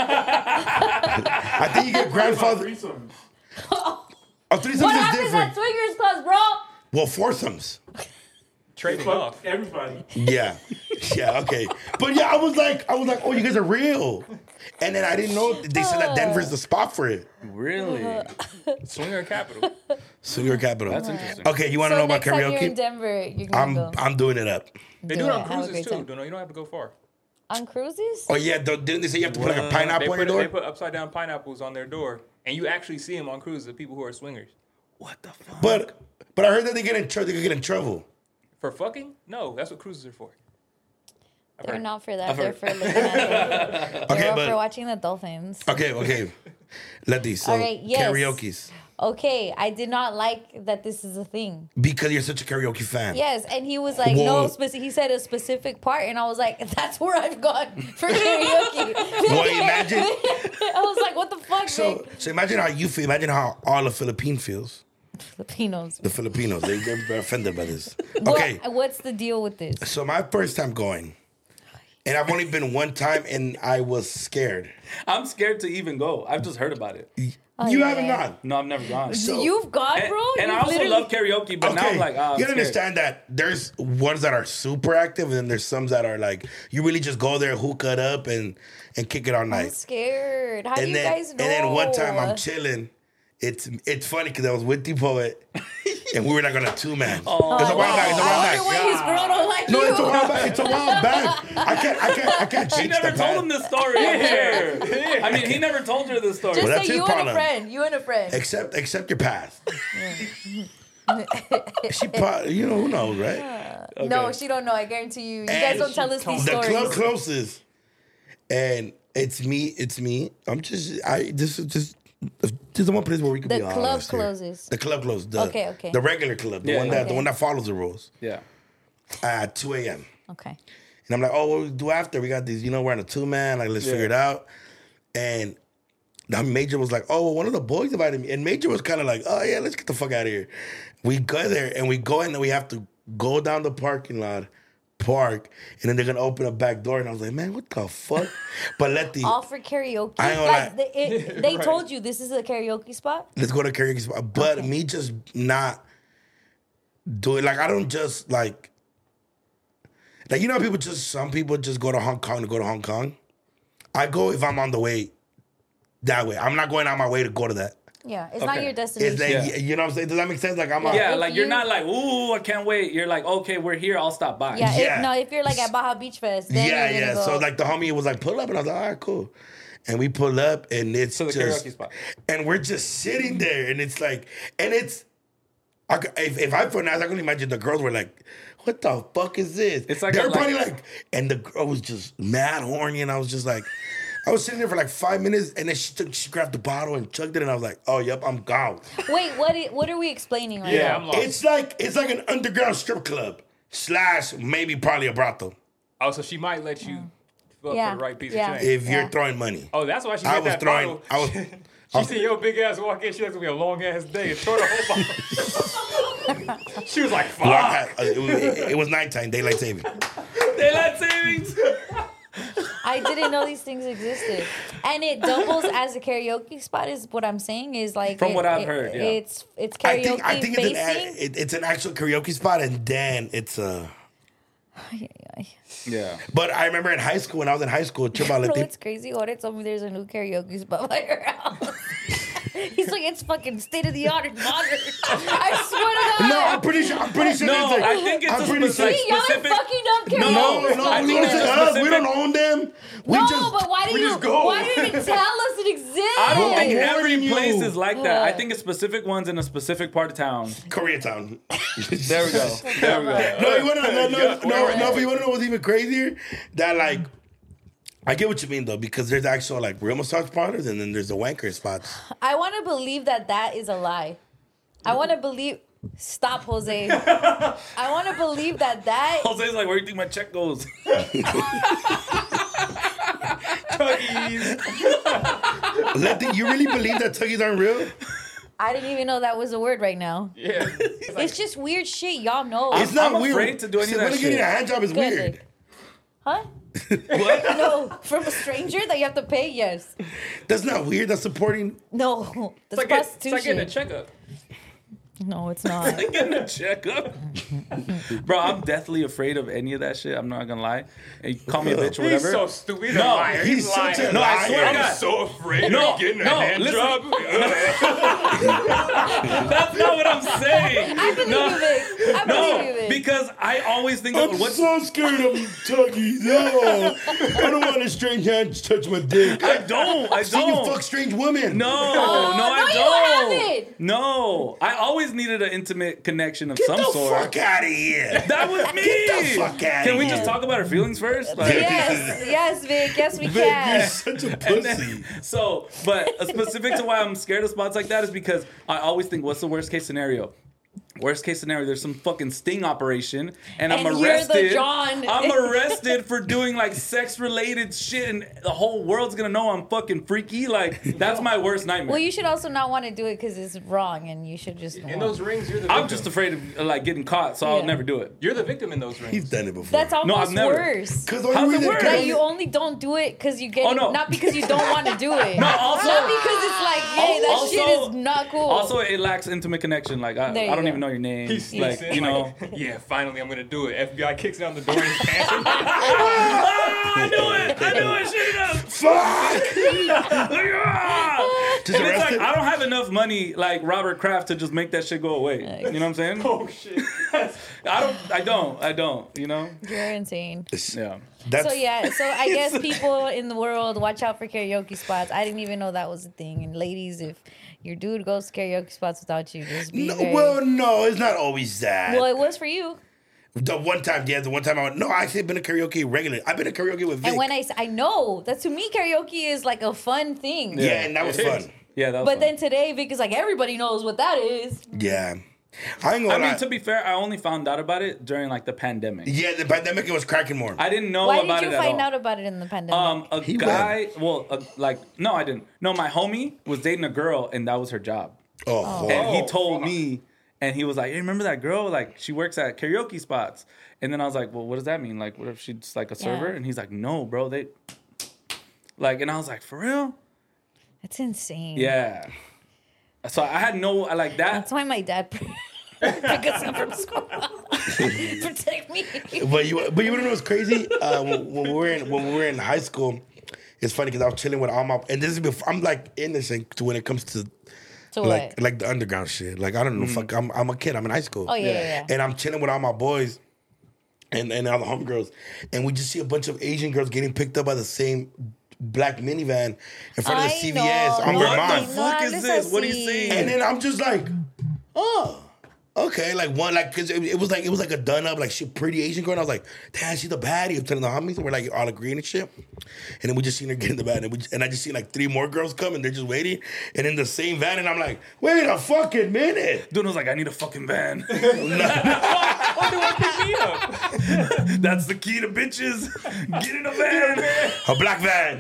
I think you get grandfather. Threesomes. Oh, threesomes What is happens different. at swingers clubs, bro? Well, foursomes. Trading Fuck off. everybody. Yeah. Yeah, okay. But yeah, I was like, I was like, oh, you guys are real. And then I didn't know they said that Denver's the spot for it. Really? Swinger capital. Swinger capital. That's interesting. Okay, you want to So know about next time you're in karaoke? Denver, you're gonna I'm go. I'm doing it up. They Do do it it. on Have a cruises great too. time. Don't know. You don't have to go far. On cruises? Oh yeah, don't- didn't they say you have to put like a They pineapple on your put, they door? put upside down pineapples on their door, and you actually see them on cruises. The people who are swingers What the fuck? But but I heard that they get in trouble. They could get in trouble. for fucking. No, that's what cruises are for. I've They're heard. not for that. I've They're heard. for looking at it. Okay, They're all but for watching the dolphins. okay, okay. Let these. So All right, yes. karaoke's Okay, I did not like that this is a thing. because you're such a karaoke fan. Yes, and he was like, Well- no, speci- he said a specific part, and I was like, that's where I've gone for karaoke. Well, imagine. I was like, what the fuck, So Nick? so imagine how you feel. Imagine how all the Philippine feels. Filipinos. The Filipinos, they get offended by this. What- Okay, what's the deal with this? so my first time going, and I've only been one time, and I was scared. I'm scared to even go. I've just heard about it. Oh, you yeah. haven't gone. No, I've never gone. So- You've gone, and, bro? and I You've also literally- love karaoke, but now I'm like, ah, I'm you scared. understand that there's ones that are super active, and then there's some that are like you really just go there, hook it up, and and kick it all I'm night. scared. How do And you then guys know? and then one time I'm chilling. It's it's funny because I was with the poet, and we were like on a two man. Oh, it's a while back. It's a while I wonder back. why his girl don't like No, you. it's a while back. It's a while back. I can't. I can't. I can't She change never the told past. him this story here. I mean, he never told her this story. Just Well, say that's you his and a problem. friend. You and a friend. Except except your past. She probably, you know, who knows, right? No, she don't know. I guarantee you. You guys And don't tell us these The stories. club closes, and it's me. It's me. I'm just. I. This is just. This is the one place where we could The be club honest here. closes. The club closes. The, Okay, okay. The regular club, the Yeah, one yeah. that the Okay. one that follows the rules. Yeah. At two a.m. Okay. And I'm like, oh, what do we do after? We got these, you know, we're on a two man. Like, let's Yeah. figure it out. And the Major was like, oh, well, one of the boys invited me. And Major was kind of like, oh, yeah, let's get the fuck out of here. We go there and we go in and we have to go down the parking lot, park, and then they're going to open a back door. And I was like, man, what the fuck? But let the, All for karaoke. I ain't gonna Like, lie. they, it, they told you this is a karaoke spot? let's go to karaoke spot. But me just not do it. Like, I don't just like, like, you know, people just, some people just go to Hong Kong to go to Hong Kong. I go if I'm on the way that way. I'm not going out my way to go to that. Yeah. It's not Okay. your destination. It's like, Yeah. you know what I'm saying? Does that make sense? Like, I'm Yeah. on, Yeah, If like you're you- not like, ooh, I can't wait. You're like, okay, we're here. I'll stop by. yeah, Yeah. If, no, if you're like at Baja Beach Fest, then yeah, you're yeah. gonna go. So, like, the homie was like, pull up. And I was like, all right, cool. And we pull up and it's To the just, karaoke spot. and we're just sitting there. And it's like, and it's, I, c- if, if I put I can imagine the girls were like, what the fuck is this? It's like They're a- like- probably like, and the girl was just mad horny. And I was just like, I was sitting there for like five minutes. And then she took, she grabbed the bottle and chugged it. And I was like, oh, yep, I'm gone. Wait, what? i- What are we explaining right Yeah, now? I'm lost. It's like, it's like an underground strip club slash maybe probably a brothel Oh, so she might let you fuck Yeah, for the right piece yeah. of change. if you're Yeah. throwing money. Oh, that's why she I had was that throwing, bottle. I was, She seen your big ass walk in. She was gonna be a long ass day and throw the whole bottle. She was like, "Fuck." well, I had- uh, it, was, it, it was nighttime, daylight saving. Daylight savings. I I didn't know these things existed, and it doubles as a karaoke spot. Is what I'm saying is like From it- what I've it- heard, yeah. it's it's I karaoke think I think it's an, facing. a- it, it's an actual karaoke spot, and then it's a. Yeah. But I remember in high school, when I was in high school, Bro, Chivalete, it's crazy. Ore told me there's a new karaoke spot by her house. He's like, it's fucking state of the art and modern. I swear to God. No, I'm pretty sure. I'm pretty sure. No, there's like, I think it's I'm a pretty sure. specific- See, y'all are specific- fucking up karaoke No, No, spots. no, I we think don't there's say a us. We specific- don't own them. We no, just. but why do we you? just go. Why do you even tell us it exists? I don't think I'm every warning place you. is like that. I What? think it's specific ones in a specific part of town. Koreatown. There we go. There we go. No, you want to no, no, Yeah, no, where- no, but you want to know what's even crazier? That like, I get what you mean though, because there's actual like real massage parlors, and then there's the wanker spots. I want to believe that that is a lie. I want to believe. Stop, Jose. I want to believe that that. Jose's like, where do you think my check goes? Tuggies. Let the, you really believe that tuggies aren't real? I didn't even know that was a word right now. Yeah. It's just weird shit. Y'all know. It's not I'm weird. afraid to do any of that Really getting shit. a hand job is Good. weird. Huh? What? No, from a stranger that you have to pay. Yes. That's not weird. That's supporting. No, It's that's like, get, it's prostitution. like getting a checkup. No, it's not. Getting a checkup. Bro, I'm deathly afraid of any of that shit. I'm not gonna lie. And you call me a bitch or He's whatever. so stupid. He's No, a liar. He's, he's lying. such a No, I swear to I'm God. so afraid No, of getting a no, hand listen. job. That's not what I'm saying. I believe no, you, Vic. I believe you, no, Vic. because I always think I'm of what's. so scared of tuggies. No, I don't want a strange hand to touch my dick. I don't. I I've seen you don't. fuck strange women. No, Oh, no, I no, you don't. haven't. No, I always needed an intimate connection of Get some the sort. fuck out of here. That was me. Get the fuck outta Can we here. just talk about our feelings first? Like, Yes, yes, Vic. Yes, we Vic, can. you're such a and pussy. then- so, but uh, specific to why I'm scared of spots like that is because I always think, what's the worst case scenario? Worst case scenario, there's some fucking sting operation, and, I'm And you're the arrested. John. I'm arrested for doing like sex related shit, and the whole world's gonna know I'm fucking freaky. Like that's my worst nightmare. Well, you should also not want to do it because it's wrong, and you should just. In those rings, you're the victim. I'm just afraid of uh, like getting caught, so I'll Yeah. never do it. You're the victim in those rings. He's done it before. That's No, I've almost never. worse. Because How's it work? That you only don't do it because you get Oh, no. not because you don't want to do it. No, also- not because it's like, hey, that Also- shit is not cool. Also, it lacks intimate connection. Like I, There you I don't go. even know your name. He sneaks Like in, you know. like, yeah, finally I'm gonna do it. F B I kicks down the door in his pants. Ah, I knew it! I knew it! Shit up! Fuck! Like, ah! Just And it's like arrested? I don't have enough money like Robert Kraft to just make that shit go away. You know what I'm saying? Oh shit. I don't. I don't. I don't. You know? You're insane. Yeah. That's, So yeah, so I guess people in the world watch out for karaoke spots. I didn't even know that was a thing. And ladies, if your dude goes to karaoke spots without you, just be No, very. well, no, it's not always that. Well, it was for you. The one time, yeah, the one time I went, no, I actually been to karaoke regularly. I've been to karaoke with Vic. And when I, s- I know that to me karaoke is like a fun thing. yeah, and that was It fun. is. Yeah. That was But fun. then today, Vic is like, everybody knows what that is. Yeah. I ain't gonna I mean, lie. to be fair, I only found out about it during like the pandemic. yeah, the pandemic, it was cracking more. I didn't know Why about did you it at find all. out about it in the pandemic? Um, a He guy, well, uh, like, no, I didn't. No, my homie was dating a girl, and that was her job. oh, And he Oh, told fuck. me, and he was like, "Hey, remember that girl? Like, she works at karaoke spots." And then I was like, "Well, what does that mean? Like, what if she's like a server?" Yeah. And he's like, "No, bro, they." Like, and I was like, "For real?" That's insane. Yeah. So I had no like that. That's why my dad because I'm from school. Protect me. But you, but you wanna know what's crazy? Uh, when, when we were in when we were in high school, it's funny because I was chilling with all my, and this is before I'm like innocent to when it comes to So like what? like the underground shit. Like I don't know, fuck. I'm I'm a kid. I'm in high school. Oh yeah, yeah, yeah. And I'm chilling with all my boys and, and all the homegirls. And we just see a bunch of Asian girls getting picked up by the same black minivan in front of the I C V S know. on What Vermont. the fuck No, is hables this? What are you así. saying? And then I'm just like, oh, okay. Like one, like, cause it, it was like, it was like a done up, like she pretty Asian girl. And I was like, damn, she's the baddie. I'm telling the homies, and we're like all agreeing and shit. And then we just seen her get in the van, and, we, and I just seen like three more girls come, and they're just waiting, and in the same van, and I'm like, wait a fucking minute. Dude was like, "I need a fucking van." Why do I pick me up? That's the key to bitches. Get in a van. A black van.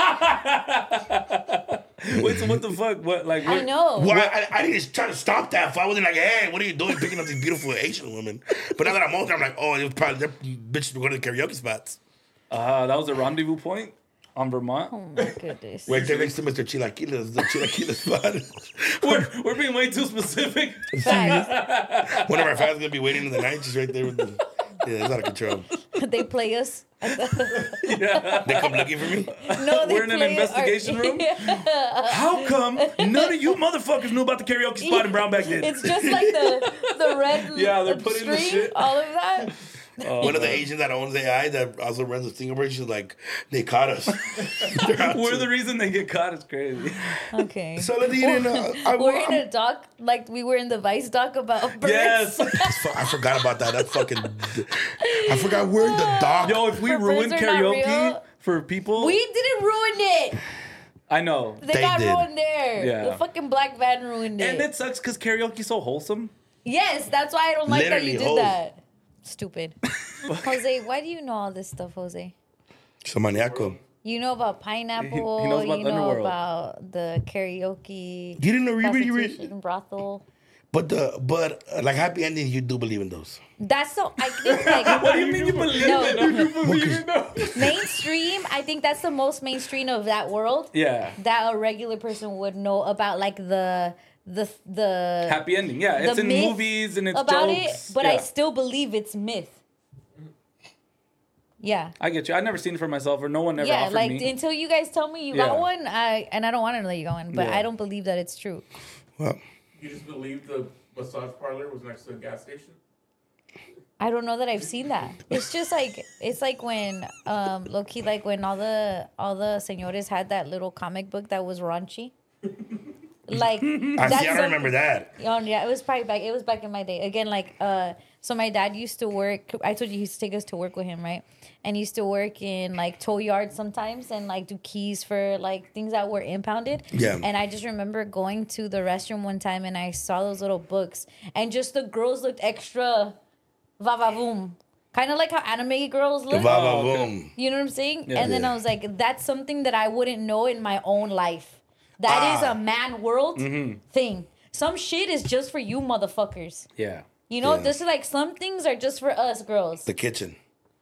Wait, so what the fuck? What like? What, I know. Well, I, I, I didn't try to stop that. So I wasn't like, hey, what are you doing picking up these beautiful Asian women? But now that I'm older, I'm like, oh, it was probably they're bitches were going to the karaoke spots. Uh, that was a rendezvous point. On Vermont. Oh my goodness. Right there next to Mister Chilaquiles, the Chilaquiles spot. we're, we're being way too specific. Facts. One of our fans gonna be waiting in the night, just right there with the. Yeah, it's out of control. They play us. at the- Yeah. They come looking for me. no, they We're in an play investigation our- room? How come none of you motherfuckers knew about the karaoke spot in Brownback did? It's just like the the red Yeah, they're putting the string, shit- all of that. One of the Asians that owns A I that also runs the Stingray, she's like, they caught us. They're out We're to- the reason they get caught. It's crazy. Okay. So let's eat in. Uh, I, We're I'm- in a doc, like we were in the Vice doc about birds. Yes. I forgot about that. That fucking. I forgot we're in the dock. Yo, if we Her ruined birds are not karaoke real. for people, We didn't ruin it. I know. They, They got did. ruined there. Yeah. The fucking black van ruined it. And it sucks because karaoke's so wholesome. yes, that's why I don't like that you Literally did hoes. that. Stupid. Jose, why do you know all this stuff, Jose? So maniaco. You know about pineapple. He- he knows about you the know underworld. about the karaoke. You didn't know you really, really, prostitution brothel. but the but uh, like happy endings, you do believe in those. That's so. I think like. What do you mean you believe No. in it? mainstream. I think that's the most mainstream of that world. Yeah. That a regular person would know about, like the the the Happy ending. Yeah, the it's in myth movies and it's about jokes. it, but yeah. I still believe it's myth. Yeah. I get you. I've never seen it for myself, or no one ever Yeah, offered like me. until you guys tell me you Yeah. got one, I and I don't want to let you go one, but Yeah. I don't believe that it's true. Well, You just believe the massage parlor was next to the gas station? I don't know that I've seen that. It's just like it's like when um low key like when all the all the señores had that little comic book that was raunchy. Like I see. I don't some- remember that. Oh yeah, it was probably back. It was back in my day. Again, like uh, so my dad used to work. I told you he used to take us to work with him, right? And he used to work in like tow yards sometimes and like do keys for like things that were impounded. Yeah. And I just remember going to the restroom one time and I saw those little books and just the girls looked extra vavavoom. Kind of like how anime girls look. Va va Oh, okay. boom. You know what I'm saying? Yeah. and then Yeah. I was like, that's something that I wouldn't know in my own life. That is Ah. a man world Mm-hmm. thing. Some shit is just for you motherfuckers. Yeah. You know, Yeah. this is like some things are just for us girls. The kitchen.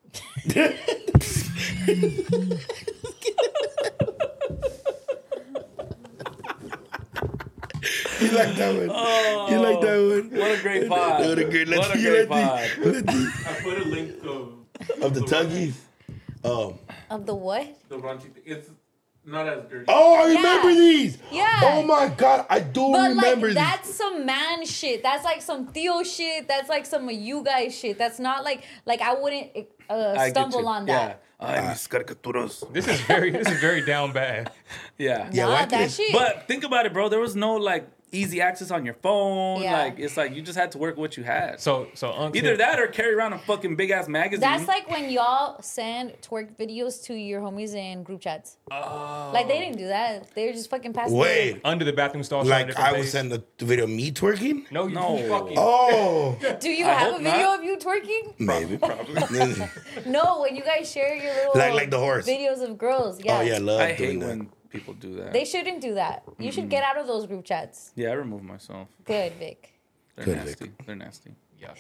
You like that one? You like that one? What a great pod. What a great, let's What a see, great let's see, pod. let's see. I put a link of Of the tuggies. Oh. Of the what? the raunchy thing. It's not as dirty. Oh, I remember Yeah. these. Yeah. Oh my God, I do But remember like these. that's some man shit. That's like some Theo shit. That's like some of you guys shit. That's not like like I wouldn't uh, I get stumble you. on Yeah. that. Ay, mis caricaturas. This is very this is very down bad. Yeah. Yeah, Nah, why that can't- shit. But think about it, bro. There was no like easy access on your phone. Yeah. Like it's like you just had to work what you had. So so uncle, Either that or carry around a fucking big ass magazine. That's like when y'all send twerk videos to your homies in group chats. Oh. Like they didn't do that. They were just fucking passing. Wait, under the bathroom stall. showing like different I would things. send the the video of me twerking? No, you No. fucking. Oh, Do you I have a hope video not. of you twerking? maybe, probably. No, when you guys share your little Like- like the horse. videos of girls. Yeah. Oh yeah, I love I doing hate that. when people do that. They shouldn't do that. You should get out of those group chats. yeah, I remove myself. Good, Vic. They're Good, nasty. They're nasty. Yuck.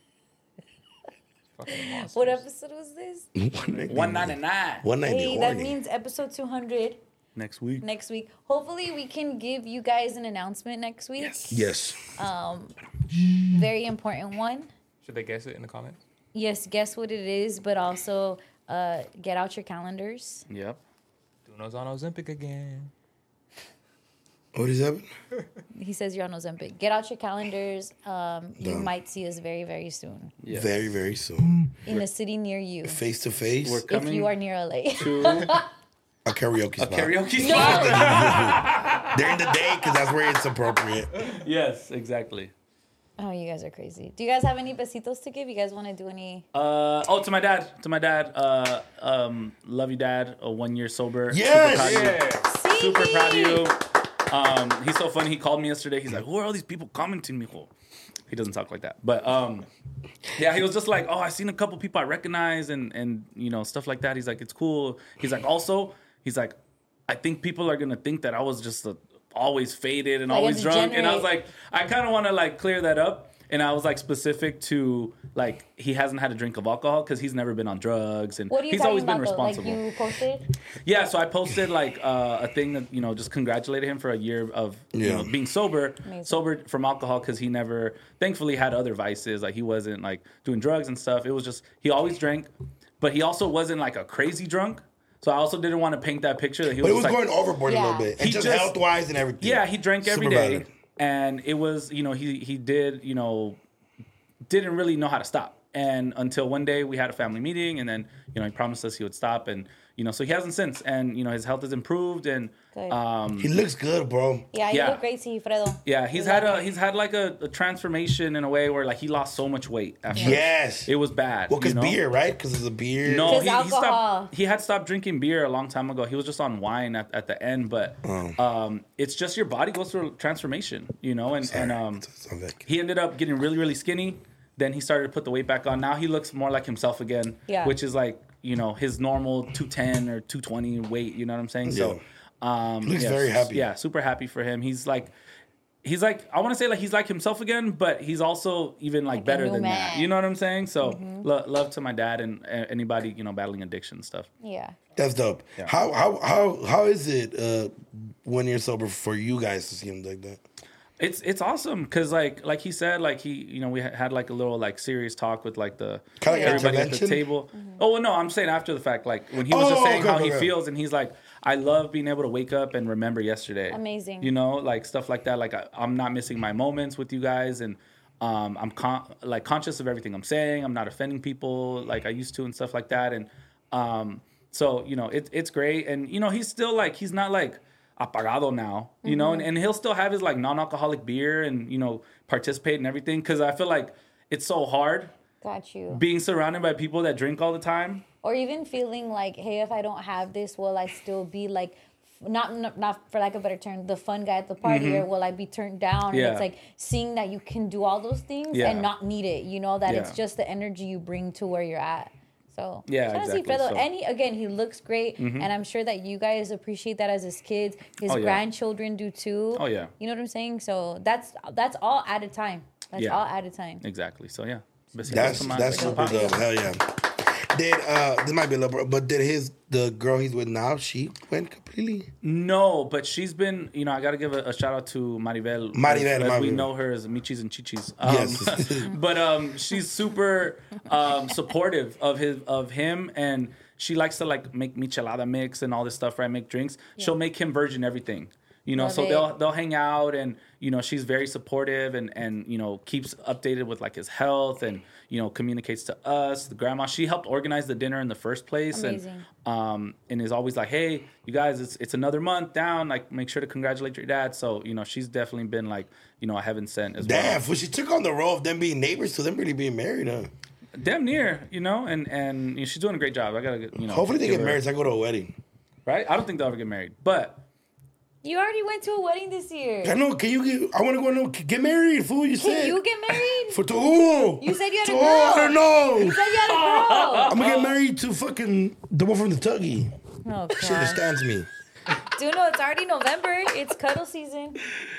Fucking monsters. What episode was this? One ninety nine One ninety Hey, that horny. means episode two hundred next week. next week. Hopefully, we can give you guys an announcement next week. Yes. Very important one. Should they guess it in the comments? Yes, guess what it is, but also uh, get out your calendars. Yep. Duno's on Ozempic again. What is that? He says you're on Ozempic. Get out your calendars. Um, you Done. might see us very, very soon Yes. Very, very soon. in a city near you. Face to face. We're If coming you are near L A. to A karaoke a spot. karaoke spot. During the day, because that's where it's appropriate. Yes, exactly. Oh, you guys are crazy. Do you guys have any besitos to give? You guys want to do any? Uh oh, to my dad. To my dad. Uh, um, love you, Dad. Uh, one year sober. Yes! Super proud of you. Yeah. Super proud of you. Um, he's so funny. He called me yesterday. He's like, "Who are all these people commenting me?" He doesn't talk like that, but um, yeah, he was just like, "Oh, I seen a couple people I recognize, and and you know stuff like that." He's like, "It's cool." He's like, also, he's like, "I think people are gonna think that I was just a, always faded and Like a always drunk," and I was degenerate. like, I kind of want to like clear that up. and I was like specific to like he hasn't had a drink of alcohol because he's never been on drugs and What are you he's talking always about been though? responsible. Like you posted? Yeah, so I posted like uh, a thing that you know just congratulated him for a year of you Yeah. know being sober, Amazing. sober from alcohol because he never, thankfully, had other vices. Like he wasn't like doing drugs and stuff. It was just he always drank, but he also wasn't like a crazy drunk. So I also didn't want to paint that picture that he was. But it was just, like, going overboard a Yeah. little bit, and He just, just- health wise and everything. yeah, he drank every Super day, valid. and it was you know he he did you know didn't really know how to stop. And until one day we had a family meeting, and then you know he promised us he would stop, and you know so he hasn't since, and you know his health has improved, and Good. um He looks good, bro. Yeah, you Yeah. look great, Fredo. yeah he's We had love a it. he's had like a, a transformation in a way where like he lost so much weight. At first. Yes. It was bad. Well, because you know? beer, right? Because it's a beer. No, 'Cause he, he alcohol. stopped. He had stopped drinking beer a long time ago. He was just on wine at, at the end, but Oh. um, it's just your body goes through a transformation, you know. And and um, Sounds like- he ended up getting really really skinny. Then he started to put the weight back on. Now he looks more like himself again, Yeah. which is like you know his normal two ten or two twenty weight. You know what I'm saying? So, um, Looks yeah, very happy. Yeah, super happy for him. He's like. He's like I want to say like he's like himself again, but he's also even like, Like a better new than that. man. You know what I'm saying? So lo- love to my dad and uh, anybody you know battling addiction and stuff. Yeah. That's dope. How how how how is it uh, when you're sober for you guys to see him like that? It's it's awesome because like like he said like he you know we ha- had like a little like serious talk with like the Kinda like an everybody at the intervention? table. Oh well, no, I'm saying after the fact like when he was just Oh, saying okay, how okay, he okay. feels and he's like I love being able to wake up and remember yesterday. Amazing. You know like stuff like that like I, I'm not missing my moments with you guys and um, I'm con- like conscious of everything I'm saying. I'm not offending people like I used to and stuff like that and um, so you know it, it's great and you know he's still like he's not like apagado now, you know, and, and he'll still have his like non-alcoholic beer and, you know, participate in everything. Cause I feel like it's so hard Got you. being surrounded by people that drink all the time. Or even feeling like, hey, if I don't have this, will I still be like, f- not not, not for lack of a better term, the fun guy at the party, or will I be turned down? Yeah. And it's like seeing that you can do all those things Yeah. and not need it. You know that it's Yeah. just the energy you bring to where you're at. So Yeah, shout out to exactly. Fredo. So- And he, again, he looks great, and I'm sure that you guys appreciate that as his kids. His Oh, yeah. grandchildren do too. Oh, yeah. You know what I'm saying? So that's that's all at a time. That's Yeah. all at a time. Exactly. So yeah. Besitos That's to my- that's to super Pop. dope. Hell yeah. Did uh this might be a little, but did his the girl he's with now? She went completely. No, but she's been, you know, I got to give a, a shout out to Maribel. Maribel, as, as we Maribel. know her as Michis and Chichis. Um, Yes. but um, she's super um, supportive of his of him, and she likes to like make michelada mix and all this stuff. Right, make drinks. She'll make him virgin everything. You know, Love so it. they'll they'll hang out, and you know, she's very supportive, and and you know, keeps updated with like his health, and you know, communicates to us. The grandma, she helped organize the dinner in the first place, Amazing. and um, and is always like, hey, you guys, it's it's another month down. Like, make sure to congratulate your dad. So you know, she's definitely been like, you know, a heaven sent as Damn, well. well, she took on the role of them being neighbors to them really being married, huh? Damn near, you know, and and you know, she's doing a great job. I gotta, you know, Hopefully they give get her- married so I go to a wedding. right? I don't think they'll ever get married, but You already went to a wedding this year. I know, can you get, I want to go no, get married, fool, you Can said. you get married? For to who? You said you had to a who? I girl. don't know. You said you had a girl. I'm going to get married to fucking the one from the Tuggy. Oh, She God. understands me. Dude, no, it's already November. It's cuddle season.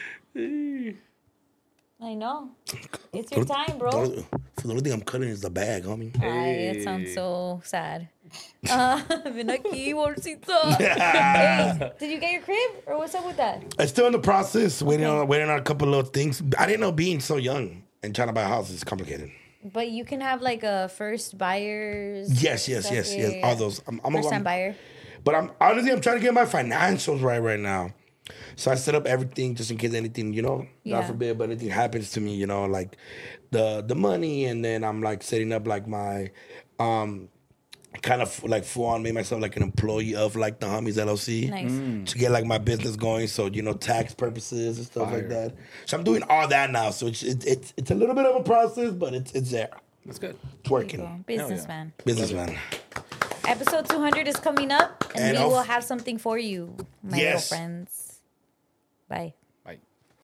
I know. It's your time, bro. The, for the only thing I'm cutting is the bag, homie. Ay, it sounds so sad. Uh, ven aquí, bolsita. Hey, did you get your crib? Or what's up with that? I'm still in the process, waiting on waiting on a couple of little things. I didn't know being so young and trying to buy a house is complicated. But you can have like a first buyer's. Yes, yes, stuff yes, here. yes. All those. I'm, I'm, First time I'm, buyer. But I'm honestly, I'm trying to get my financials right right now. So I set up everything just in case anything, you know, Yeah. God forbid, but anything happens to me, you know, like the the money, and then I'm like setting up like my, um, kind of like full on made myself like an employee of like the Homies L L C Nice. to get like my business going. So you know, tax purposes and stuff like that. So I'm doing all that now. So it's it's it's, it's a little bit of a process, but it's it's there. that's good. It's working. Cool. Businessman. Businessman. Episode two hundred is coming up, and, And we I'll- will have something for you, my Yes. little friends. Bye.